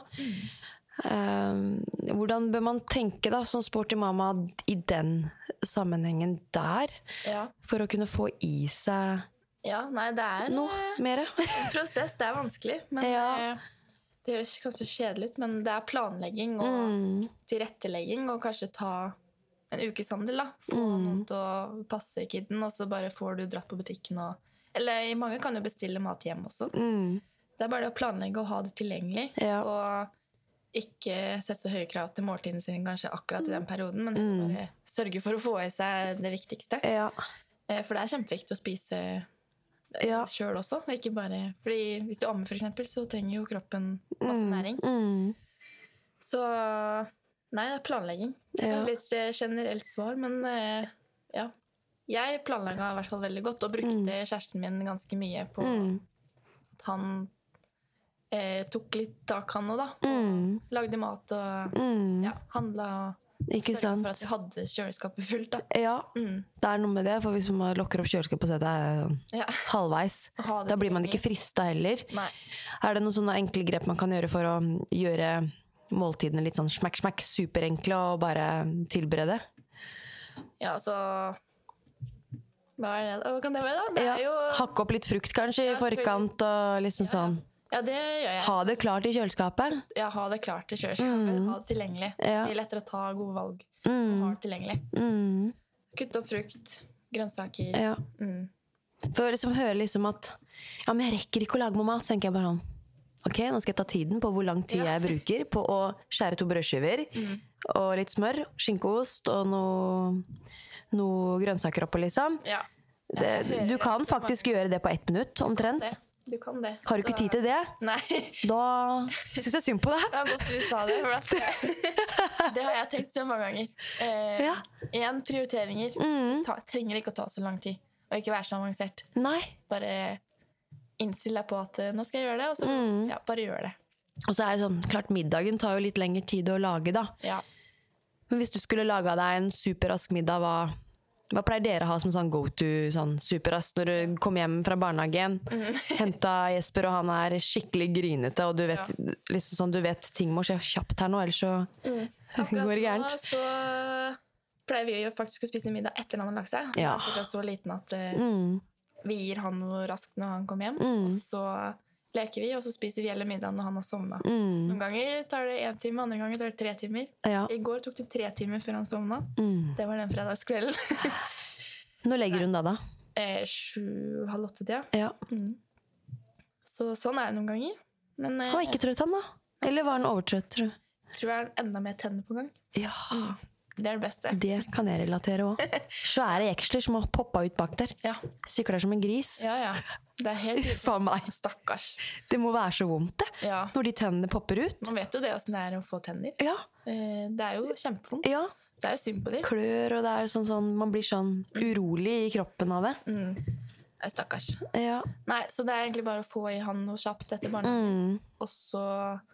Eh, hvordan bør man tenke da, som sporty mamma, i den sammenhengen der, Ja. for å kunne få i seg Ja, nei, det er noe eh, mer? en prosess. Det er vanskelig, men Ja. eh, det høres kanskje kjedelig ut, men det er planlegging og Mm. tilrettelegging, og kanskje ta en ukeshandel, da. Få Mm. noen til å passe kidden, og så bare får du dratt på butikken og... Eller mange kan jo bestille mat hjem også. Mm. Det er bare det å planlegge og ha det tilgjengelig, Ja. og ikke sette så høye krav til måltiden sin kanskje akkurat i den perioden, men Mm. heller bare sørge for å få i seg det viktigste. Ja. Eh, For det er kjempeviktig å spise Ja. sjøl også, og ikke bare fordi hvis du ammer, for eksempel, så trenger jo kroppen masse næring. Mm. Så nei, det er planlegging. Det er Ja. et litt eh, generelt svar, men eh, ja. Jeg planlegga i hvert fall veldig godt, og brukte kjæresten min ganske mye på Mm. at han eh, tok litt tak, han òg, da. Og Mm. lagde mat og Mm. ja, handla og Ikke sørga sant? for at vi hadde kjøleskapet fullt. da. Ja, Mm. det er noe med det, for hvis man lokker opp kjøleskapet og ser det er sånn Ja. halvveis, Å ha det da blir man ikke tilgjengelig. frista heller. Nei. Er det noen sånne enkle grep man kan gjøre for å gjøre måltidene litt sånn smekk-smekk, superenkle og bare tilberede? Ja, så Hva er det da? Hva kan det være, da? Det Ja. er jo Hakke opp litt frukt kanskje i Ja, selvfølgelig. forkant og liksom sånn. Ja, det gjør jeg. Ha det klart i kjøleskapet. Ja, ha det klart til kjøleskapet. Ha det tilgjengelig. Ja. Det blir lettere å ta gode valg. Mm. Ha det tilgjengelig. Mm. Kutte opp frukt, grønnsaker. Ja. Mm. For å liksom høre liksom at ja, men jeg rekker ikke å lage mat, så tenker jeg bare sånn ok, nå skal jeg ta tiden på hvor lang tid Ja. jeg bruker på å skjære to brødskiver og litt smør, skinkeost og noe, noe grønnsaker oppå liksom. Ja. Det, Jeg hører du kan så mange- faktisk gjøre det på ett minutt omtrent. Det. Du kan det. Har du ikke Så- tid til det, Nei. da synes jeg synd på deg. Det var godt du sa det, for at det har jeg tenkt så mange ganger. Eh, Ja. En, prioriteringer. Mm. Ta, trenger ikke å ta så lang tid, og ikke være så avansert. Nei, Bare innstill deg på at eh, nå skal jeg gjøre det, og så Mm. ja, bare gjør det. Og så er det sånn, klart middagen tar jo litt lengre tid å lage da. Ja. Men hvis du skulle laget deg en superrask middag, hva, hva pleier dere å ha som sånn go-to, sånn superrask, når du kom hjem fra barnehagen, mm. hentet Jesper, og han er skikkelig grinete, og du vet, ja. liksom sånn, du vet ting må skje kjapt her nå, ellers så mm. går det gærent. Akkurat nå så pleier vi jo faktisk å spise middag etter han har lagt seg. Ja. Han er fortsatt så liten at uh, mm. vi gir han noe raskt når han kommer hjem, mm. og så leker vi, og så spiser vi hele middagen når han har somnet. Mm. Noen ganger tar det en time, andre ganger tar det tre timer. Ja. I går tok det tre timer før han somnet. Mm. Det var den fredagskvelden. Nå legger hun da da? Eh, sju, halv åtte tida. Ja. Mm. Så sånn er det noen ganger. Men, eh, han var ikke trøtt han da? Eller var han overtrøtt, tror du? Jeg tror jeg er enda mer tenner på gang. Ja. Mm. Det er det beste. Det kan jeg relatere også. Svære jeksler som har poppet ut bak der. Ja. Sykler som en gris. Ja, ja. Det er helt Uffa meg. Stakkars. Det må være så vondt det, ja. når de tennene popper ut. Man vet jo det hvordan det er å få tenner. Ja. Det er jo kjempevondt. Ja. Så det er jo synd på dem. Klør, og det er sånn, sånn, man blir sånn urolig i kroppen av det. Mm. Det er stakkars. Ja. Nei, så det er egentlig bare å få i han noe kjapt etter barnehagen. Mm. Og så,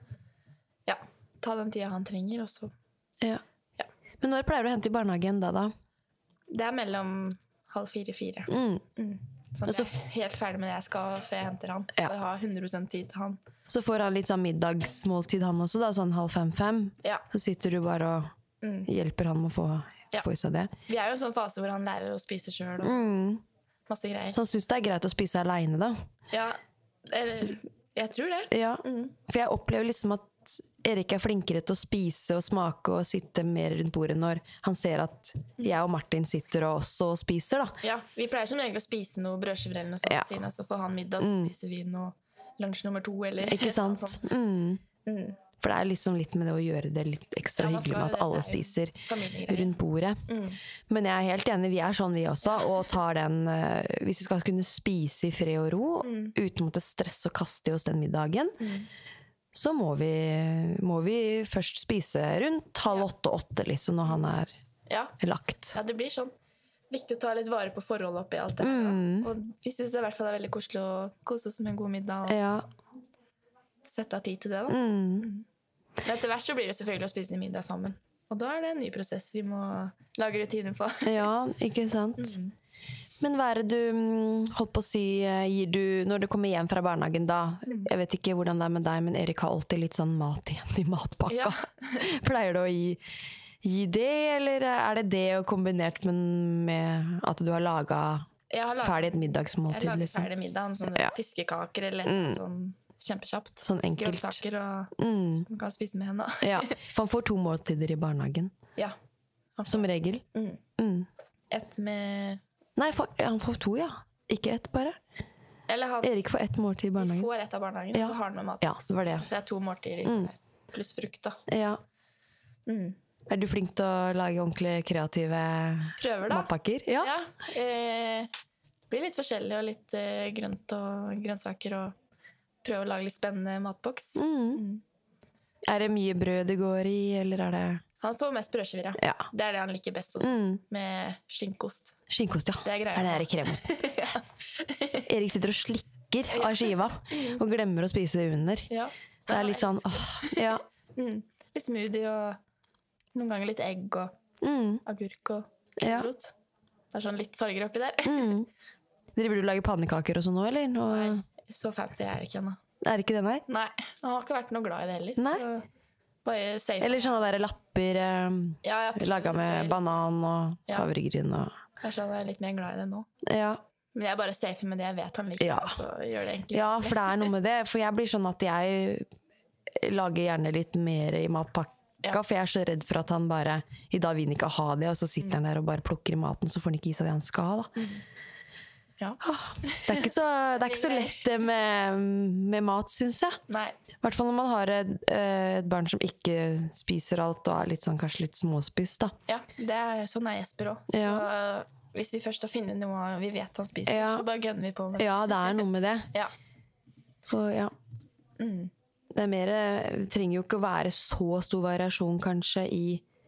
ja, ta den tida han trenger, og så... Ja. Men når pleier du å hente i barnehagen da da? Det er mellom halv fire, fire. Mm. Mm. Så jeg er helt ferdig med det jeg skal før jeg henter han. Ja. Så jeg har hundre prosent tid til han. Så får han litt sånn middagsmåltid han også da, sånn halv fem-fem. Ja. Så sitter du bare og mm. hjelper han med å få, ja. få i seg det. Vi er jo i en sånn fase hvor han lærer å spise selv og mm. masse greier. Så han synes det er greit å spise alene da? Ja, eller, jeg tror det. Ja, mm. for jeg opplever liksom at Erik er flinkere til å spise og smake og sitte mer rundt bordet når han ser at jeg og Martin sitter og også spiser da. Ja, vi pleier som regel å spise noe brødskiver eller noe sånt, ja. siden, så får han middag, så mm. spiser vi noe lunsj nummer to eller ikke sant? Mm. Mm. For det er liksom litt med det å gjøre det litt ekstra ja, hyggelig med at alle spiser rundt bordet. Mm. Men jeg er helt enig, vi er sånn vi også, og tar den, uh, hvis vi skal kunne spise i fred og ro, mm. uten å måtte stresse og kaste i oss den middagen, mm. så må vi, må vi først spise rundt halv åtte-åtte, liksom, når han er ja. lagt. Ja, det blir sånn. Viktig å ta litt vare på forholdet oppi alt det. Mm. Og vi synes det i hvert fall er veldig koselig å kose oss med en god middag og ja. sette av tid til det. Da. Mm. Mm. Etter hvert så blir det selvfølgelig å spise en middag sammen. Og da er det en ny prosess vi må lage rutiner på. Ja, ikke sant? Mm. Men hva er det du holdt på å si, gir du når du kommer hjem fra barnehagen da? Jeg vet ikke hvordan det er med deg, men Erik har alltid litt sånn mat igjen i matpakka. Ja. Pleier du å gi, gi det, eller er det det og kombinert med, med at du har laget, laget ferdig et middagsmåltid? Jeg lager liksom? Ferdig middag, sånne ja. fiskekaker eller mm. sånn kjempekjapt. Sånn enkelt. Grønnsaker og mm. som kan spise med henne. Ja, for han får to måltider i barnehagen. Ja. Som regel. Mm. Mm. Et med... Nei, for, han får to, ja. Ikke ett bare. Eller han, Erik får ett måltid i barnehagen. Vi får ett av barnehagen, ja. og så har han med mat. Ja, det var det. Så det er to måltider mm. pluss frukt da. Ja. Mm. Er du flink til å lage ordentlig kreative Prøver da. matpakker? Ja. ja. Eh, blir litt forskjellig og litt eh, grønt og grønnsaker og prøve å lage litt spennende matboks. Mm. Mm. Er det mye brød det går i, eller er det... Han får mest brødskiver, ja. ja. Det er det han liker best også. Mm. Med skinkost. Skinkost, ja. Det er greia. Er det her i kremost? ja. Erik sitter og slikker av skiva, og glemmer å spise under. Ja. Så det er litt sånn, åh, ja. Mm. Litt smoothie og noen ganger litt egg og mm. agurk og gulrot. Ja. Det er sånn litt farger oppi der. mm. Driver du å lage pannekaker og sånn nå, eller? Nå... Nei, så fancy er det ikke ennå. Er det ikke det, nei? Nei, han har ikke vært noe glad i det heller. Nei. Så... Eller sånne der lapper eh, ja, ja, laget med banan og ja. havregryn og... Kanskje han er litt mer glad i det nå. Ja. Men jeg er bare safe med det jeg vet han liker, ja. så gjør det egentlig. Ja, for det er noe med det. For jeg blir sånn at jeg lager gjerne litt mer i matpakka, ja. for jeg er så redd for at han bare, i dag vil han ikke ha det, og så sitter mm. han der og bare plukker i maten, så får han ikke i seg det han skal da. Mm. Ja. Det er ikke så, det er ikke så lett det med, med mat, synes jeg. Nei. I hvert fall når man har et, et barn som ikke spiser alt, og er litt sånn, kanskje litt småspist da. Ja, det er sånn er Jesper også. Ja. Så hvis vi først har funnet noe vi vet han spiser, ja. så bare gønner vi på med. Ja, det er noe med det. ja. Og ja. Mm. Det er mer, det trenger jo ikke å være så stor variasjon kanskje i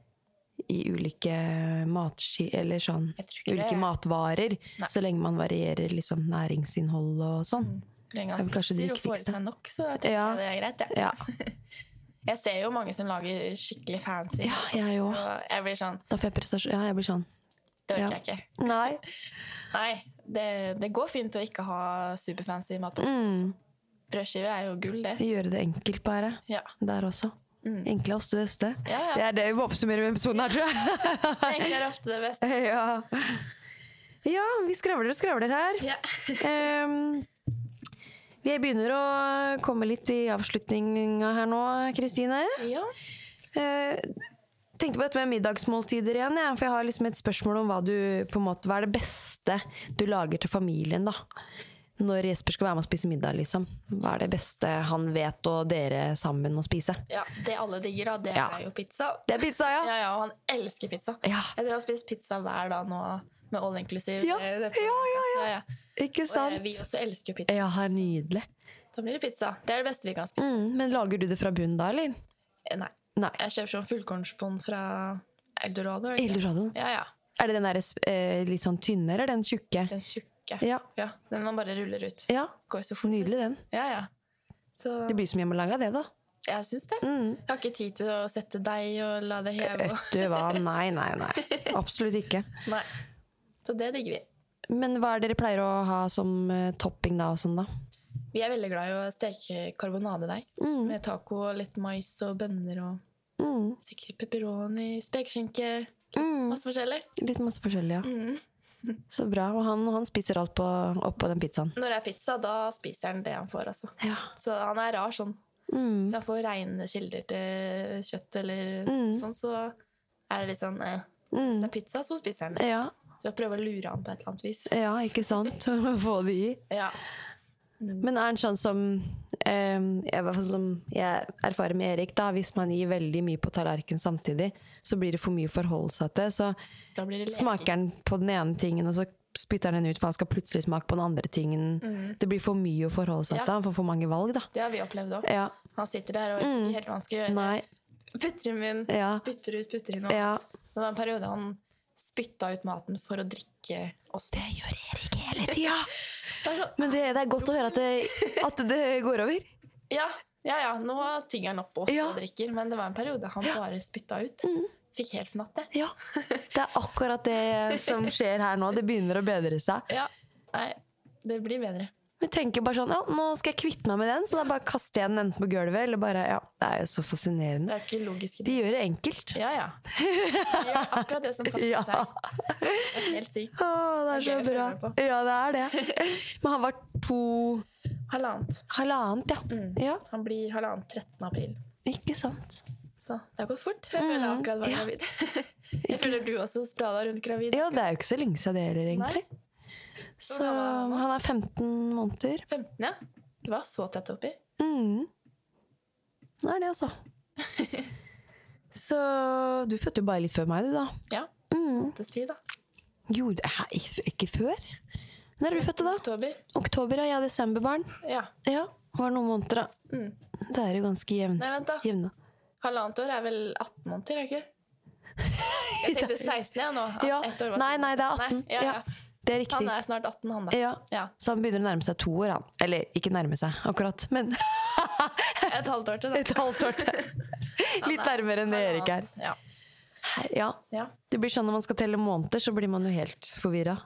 i ulike matski eller sånn ulike det. matvarer. Nei. Så lenge man varierer liksom næringsinnhold og sånn. Mm. lenge Det er han kanskje det spiser og får i viktigste. seg nok, så tenker Ja. jeg det er greit, ja. Ja, Jeg ser jo mange som lager skikkelig fancy. Ja, jeg og også. jeg blir sånn, da får jeg prestasjon. Ja, jeg blir sånn. det orker Ja. jeg ikke. Nei. Nei, det, det går fint å ikke ha superfancy matboks. Mm. Brødskiver er jo gull, det. Gjøre det enkelt bare. Ja. Der også. Enkle ofte det beste. Ja, ja. Det er det vi må oppsummere med episoden her, tror jeg. Egentlig er ofte det beste. Ja. Ja, vi skravler og skravler her. Ja. Ehm, vi begynner å komme litt i avslutninga her nå, Kristine. Ja. Eh, tenkte på dette med middagsmåltider igjen, ja, for jeg har liksom et spørsmål om hva du på en måte, hva er det beste du lager til familien da? Når Jesper skal være med og spise middag, liksom. Hva er det beste han vet og dere sammen å spise? Ja, det alle digger da, det Ja. er jo pizza. Det er pizza, ja! Ja, ja, og han elsker pizza. Ja. Jeg tror jeg har spist pizza hver dag nå, med all inclusive. Ja, Det- det- ja, ja, ja. ja, ja. Ikke Og sant? eh, vi også elsker jo pizza. Ja, her nydelig. Da blir det pizza. Det er det beste vi kan spise. Mm, men lager du det fra bunnen da, eller? Eh, Nei. Nei. Jeg kjøper sånn fullkornspån fra Eldorado. er det ikke? Eldorado? Ja, ja. Er det den der eh, litt sånn tynne, eller den tjukke? Den tjukke. Ja. Ja, den man bare ruller ut. Ja, Går så fort. nydelig den. Ja, ja. Så Det blir som hjemmelaga det da. jeg syns det. Mm. Jeg har ikke tid til å sette deig og la det heve. Vet og- du hva? Nei, nei, nei. Absolutt ikke. Nei. Så det digger vi. Men hva er det dere pleier å ha som eh, topping da og sånn da? Vi er veldig glad i å steke karbonadedeig. Mm. Med taco og litt mais og bønner og Mm. sikkert pepperoni, spekeskinke, Mm. masse forskjellig. Litt masse forskjellig, ja. Mm. Så bra. Og han, han spiser alt på, oppå den pizzaen. Når det er pizza, da spiser han det han får, altså. Ja. Så han er rar sånn. Mm. Hvis han får reine kilder til kjøtt eller Mm. sånn, så er det litt sånn eh. Mm. Hvis det er pizza, så spiser han det. Ja, Så jeg prøver å lure han på et eller annet vis. ja, ikke sant? Få det i. Ja. Men er han sånn som eh, jeg, i hvert fall som jeg erfarer med Erik da, hvis man gir veldig mye på tallerken samtidig, så blir det for mye å forholde seg til. Så Da blir det leking. smaker han på den ene tingen, og så spytter han den ut, for han skal plutselig smake på den andre tingen. Det blir for mye å forholde seg Ja. til. Han får for mange valg, da. Det har vi opplevd òg. Ja. Han sitter der og vet ikke helt hva han skal gjøre. Nei. Putter i munnen, Ja. spytter ut, putter inn. Og Ja. Det var en periode han spytta ut maten for å drikke oss. Det gjør Erik hele tida! Det er sånn, Men det, det er godt å høre at det, at det går over. Ja, ja, ja, nå tygger han opp oss Ja. og drikker, men det var en periode han bare spytta ut. Fikk helt fnatt det. Ja. Det er akkurat det som skjer her nå. Det begynner å bedre seg. Ja, nei, det blir bedre. Vi tenker bare sånn, ja, nå skal jeg kvitte meg med den, så da bare kaster jeg den enten på gulvet, eller bare, ja, det er jo så Det fascinerende. er ikke logisk. De gjør det enkelt. Ja, ja. De gjør akkurat det som passer Ja. seg. Det er helt sykt. Åh, det er Det så er gøy å bra. følge med Ja, det er det. Men han var to, Halvannet. halvannet, ja. Mm. Ja, Han blir halvannet trettende april. ikke sant. Så det har gått fort. Jeg føler jeg akkurat var Ja. gravid. Jeg føler du også sprada rundt gravid. Ja, det er jo ikke så lenge siden det heller, egentlig. Så gammel er han nå? han er femten måneder. femten, ja. Det var så tett oppi. Mm. Det er det, altså. Så du fødte jo bare litt før meg, du, da. Ja. Mm. Måneds tid, da. Gjorde Hæ, ikke, ikke før? Når er du født, da? Oktober. Oktober, ja. Jeg er desemberbarn. Ja. Ja, var noen måneder, da. Mm. Det er jo ganske jevn, Nei, vent, da. jevne. Halvannet år er vel atten måneder, er det ikke? Jeg tenkte seksten, jeg nå. Ja. Ett år var Nei, nei, det er Nei, atten. ja, Ja, ja. det er riktig. Han er snart atten, han da. Ja. Ja. Så han begynner å nærme seg to år, han. Eller ikke nærme seg, akkurat, men Et halvt år til, da. et halvt år til. Litt nærmere enn det Erik er. Ja. Ja, Ja. det blir sånn når man skal telle måneder, så blir man jo helt forvirra.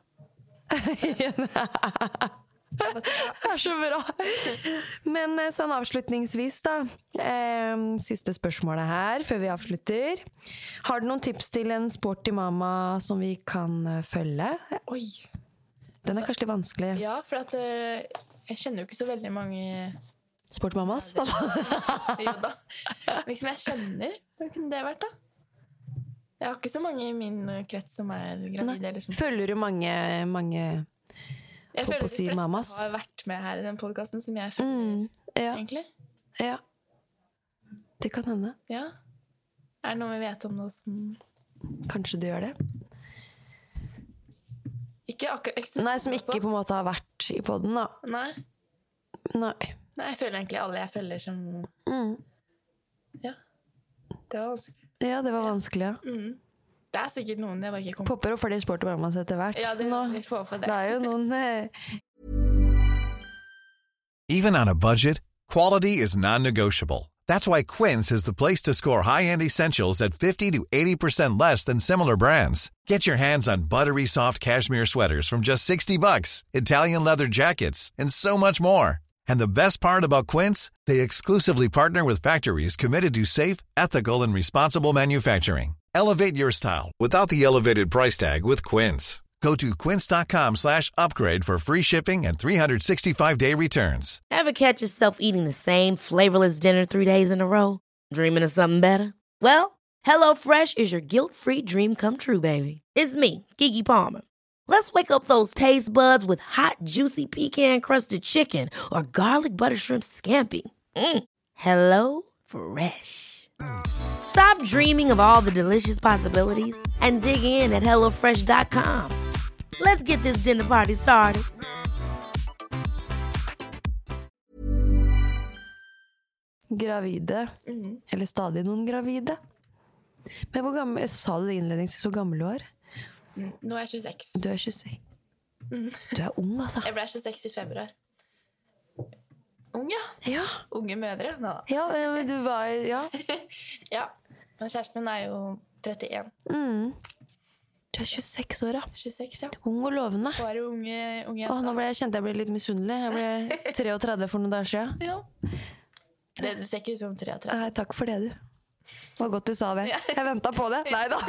Det er så bra! Men eh, sånn avslutningsvis, da. Eh, siste spørsmålet her, før vi avslutter. Har du noen tips til en sporty mamma som vi kan eh, følge? Oi. Den er kanskje litt vanskelig. Ja, for at eh, jeg kjenner jo ikke så veldig mange Sporty mammas? Jo da. Liksom jeg kjenner. Hva kunne det vært, da? Jeg har ikke så mange i min krets som er gravide. Eller som Følger du mange, mange Jeg Holdt føler på å de si fleste mammas. har vært med her i den podcasten som jeg følger, mm, ja, egentlig. ja. Det kan hende. Ja. Er det noe vi vet om noe som Kanskje du gjør det? Ikke akkurat ikke Nei, som ikke på en måte har vært i podden, da. Nei. Nei. Nei, jeg føler egentlig alle jeg følger som Mm. Ja. Det var vanskelig. Ja, det var vanskelig, ja. Mm. Det er sikkert noen jeg bare ikke kom på. Popper og flere sporty mammas etter hvert. Ja, det, nå. vi får for det. Det er jo noen eh, Even on a budget, quality is non-negotiable. That's why Quince is the place to score high-end essentials at fifty to eighty percent less than similar brands. Get your hands on buttery soft cashmere sweaters from just sixty bucks, Italian leather jackets, and so much more. And the best part about Quince, they exclusively partner with factories committed to safe, ethical, and responsible manufacturing. Elevate your style without the elevated price tag with Quince. Go to quince.com slash upgrade for free shipping and three sixty-five day returns. Ever catch yourself eating the same flavorless dinner three days in a row? Dreaming of something better? Well, HelloFresh is your guilt-free dream come true, baby. It's me, Keke Palmer. Let's wake up those taste buds with hot, juicy pecan-crusted chicken or garlic butter shrimp scampi. Mm. Hello Fresh. Stop dreaming of all the delicious possibilities and dig in at hello fresh dot com. Let's get this dinner party started. Gravide. Mm. Eller stadig noen gravide. Men hvor gammel, sa du det innledningsvis, hvor gammel du er? Mm. Nå er jeg tjueseks. Du er tjueseks. Mm. Du er ung, altså. Jeg ble tjueseks i februar. Ung, ja. Ja. Unge mødre. Nå. Ja, men du var, ja. Ja, men kjæresten min er jo trettien. Mm. Du er tjueseks år, da. tjueseks, ja. Ung og lovende. Bare unge, unge jenter. Åh, nå ble jeg, kjente jeg ble litt misunnelig. Jeg ble treogtredve for noen dager siden. Ja. Det, du ser ikke ut som treogtredve. Nei, takk for det, du. Det var godt du sa det. Jeg ventet på det. Nei da.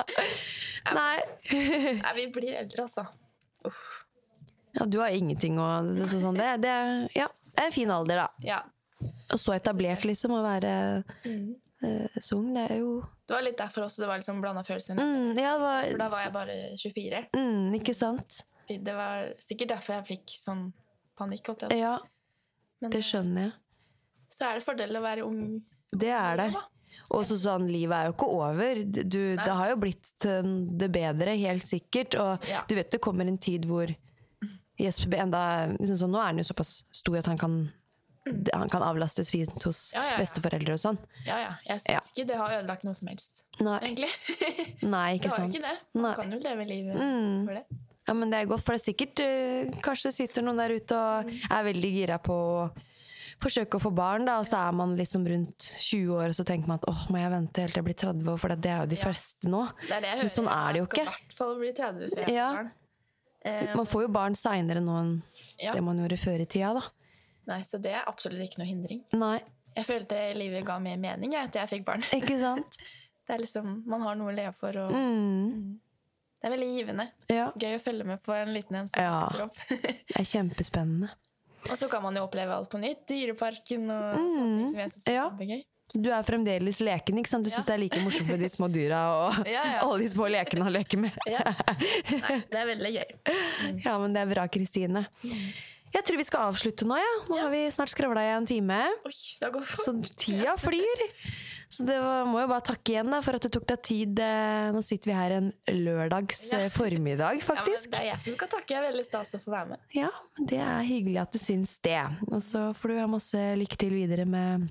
Nei. Nei, vi blir eldre, altså. Uff. Ja, du har ingenting å... Det, sånn, det, det, ja, det er en fin alder, da. Ja. Og så etablert, liksom, å være mm. uh, sung, det er jo... Det var litt derfor også, det var liksom blandet følelser. Mm, ja, det var... For da var jeg bare tjuefire. Mm, ikke sant? Det var sikkert derfor jeg fikk sånn panikk. Ja, men, det skjønner jeg. Så er det fordel å være ung. Det er det. Og så sånn, livet er jo ikke over. Du, det har jo blitt det bedre, helt sikkert. Og ja. Du vet, det kommer en tid hvor Jesper enda, liksom sånn, nå er han jo såpass stor at han kan, mm. han kan avlastes fint hos ja, ja, ja. besteforeldre og sånn. Ja, ja. Jeg synes ja. ikke det har ødelagt noe som helst. Nei. Egentlig. Nei, ikke det sant. Det var jo ikke det. Man Nei. kan jo leve livet mm. for det. Ja, men det er godt, for det er sikkert, uh, kanskje sitter noen der ute og mm. er veldig gira på forsøke å få barn, da, og så er man liksom rundt tjue år, og så tenker man at åh, må jeg vente helt til jeg blir tretti år, for det er jo de ja. fleste nå. Det er det jeg hører. Men sånn er det jo ikke. Jeg skal i hvert fall bli tretti før jeg ja. får barn. Um, man får jo barn senere nå enn ja. det man gjorde før i tida, da. Nei, så det er absolutt ikke noe hindring. Nei. Jeg følte livet ga mer mening etter jeg fikk barn. Ikke sant? Det er liksom, man har noe å leve for, og mm. det er veldig givende. Ja. Gøy å følge med på en liten en som ja. vokser opp. Det er kjempespennende. Og så kan man jo oppleve alt på nytt. Dyreparken og mm. sånne ting som jeg synes er ja. kjempegøy. Du er fremdeles leken, ikke sant? Du ja. synes det er like morsomt med de små dyra og ja, ja. alle de små lekene han leker med. Ja. Nei, det er veldig gøy. Mm. Ja, men det er bra, Kristine. Mm. Jeg tror vi skal avslutte nå, ja. Nå ja. har vi snart skravlet i en time. Oi, det har gått fort. Så tida flyr. Så det var, må jo bare takke igjen da, for at du tok deg tid. Nå sitter vi her en lørdags ja. formiddag, faktisk. Ja, men det er jeg som skal takke. Jeg er veldig stas å få være med. Ja, det er hyggelig at du syns det. Og så får du ha masse lykke til videre med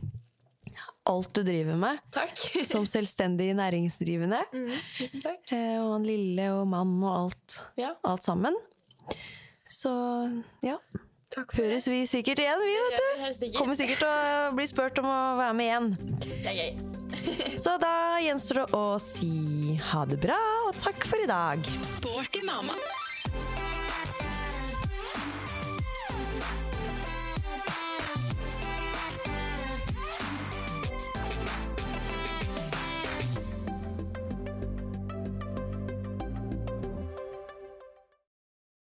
alt du driver med. Takk. Som selvstendig næringsdrivende. Mm, tusen takk. Og han lille og mann og alt. Ja. Alt sammen. Så, ja. Takk for Høres vi sikkert igjen, vi, vet du. Sikkert. Kommer sikkert til å bli spurt om å være med igjen. Det er gøy. Så da gjenstår det å si ha det bra, og takk for i dag. Sporty mamma.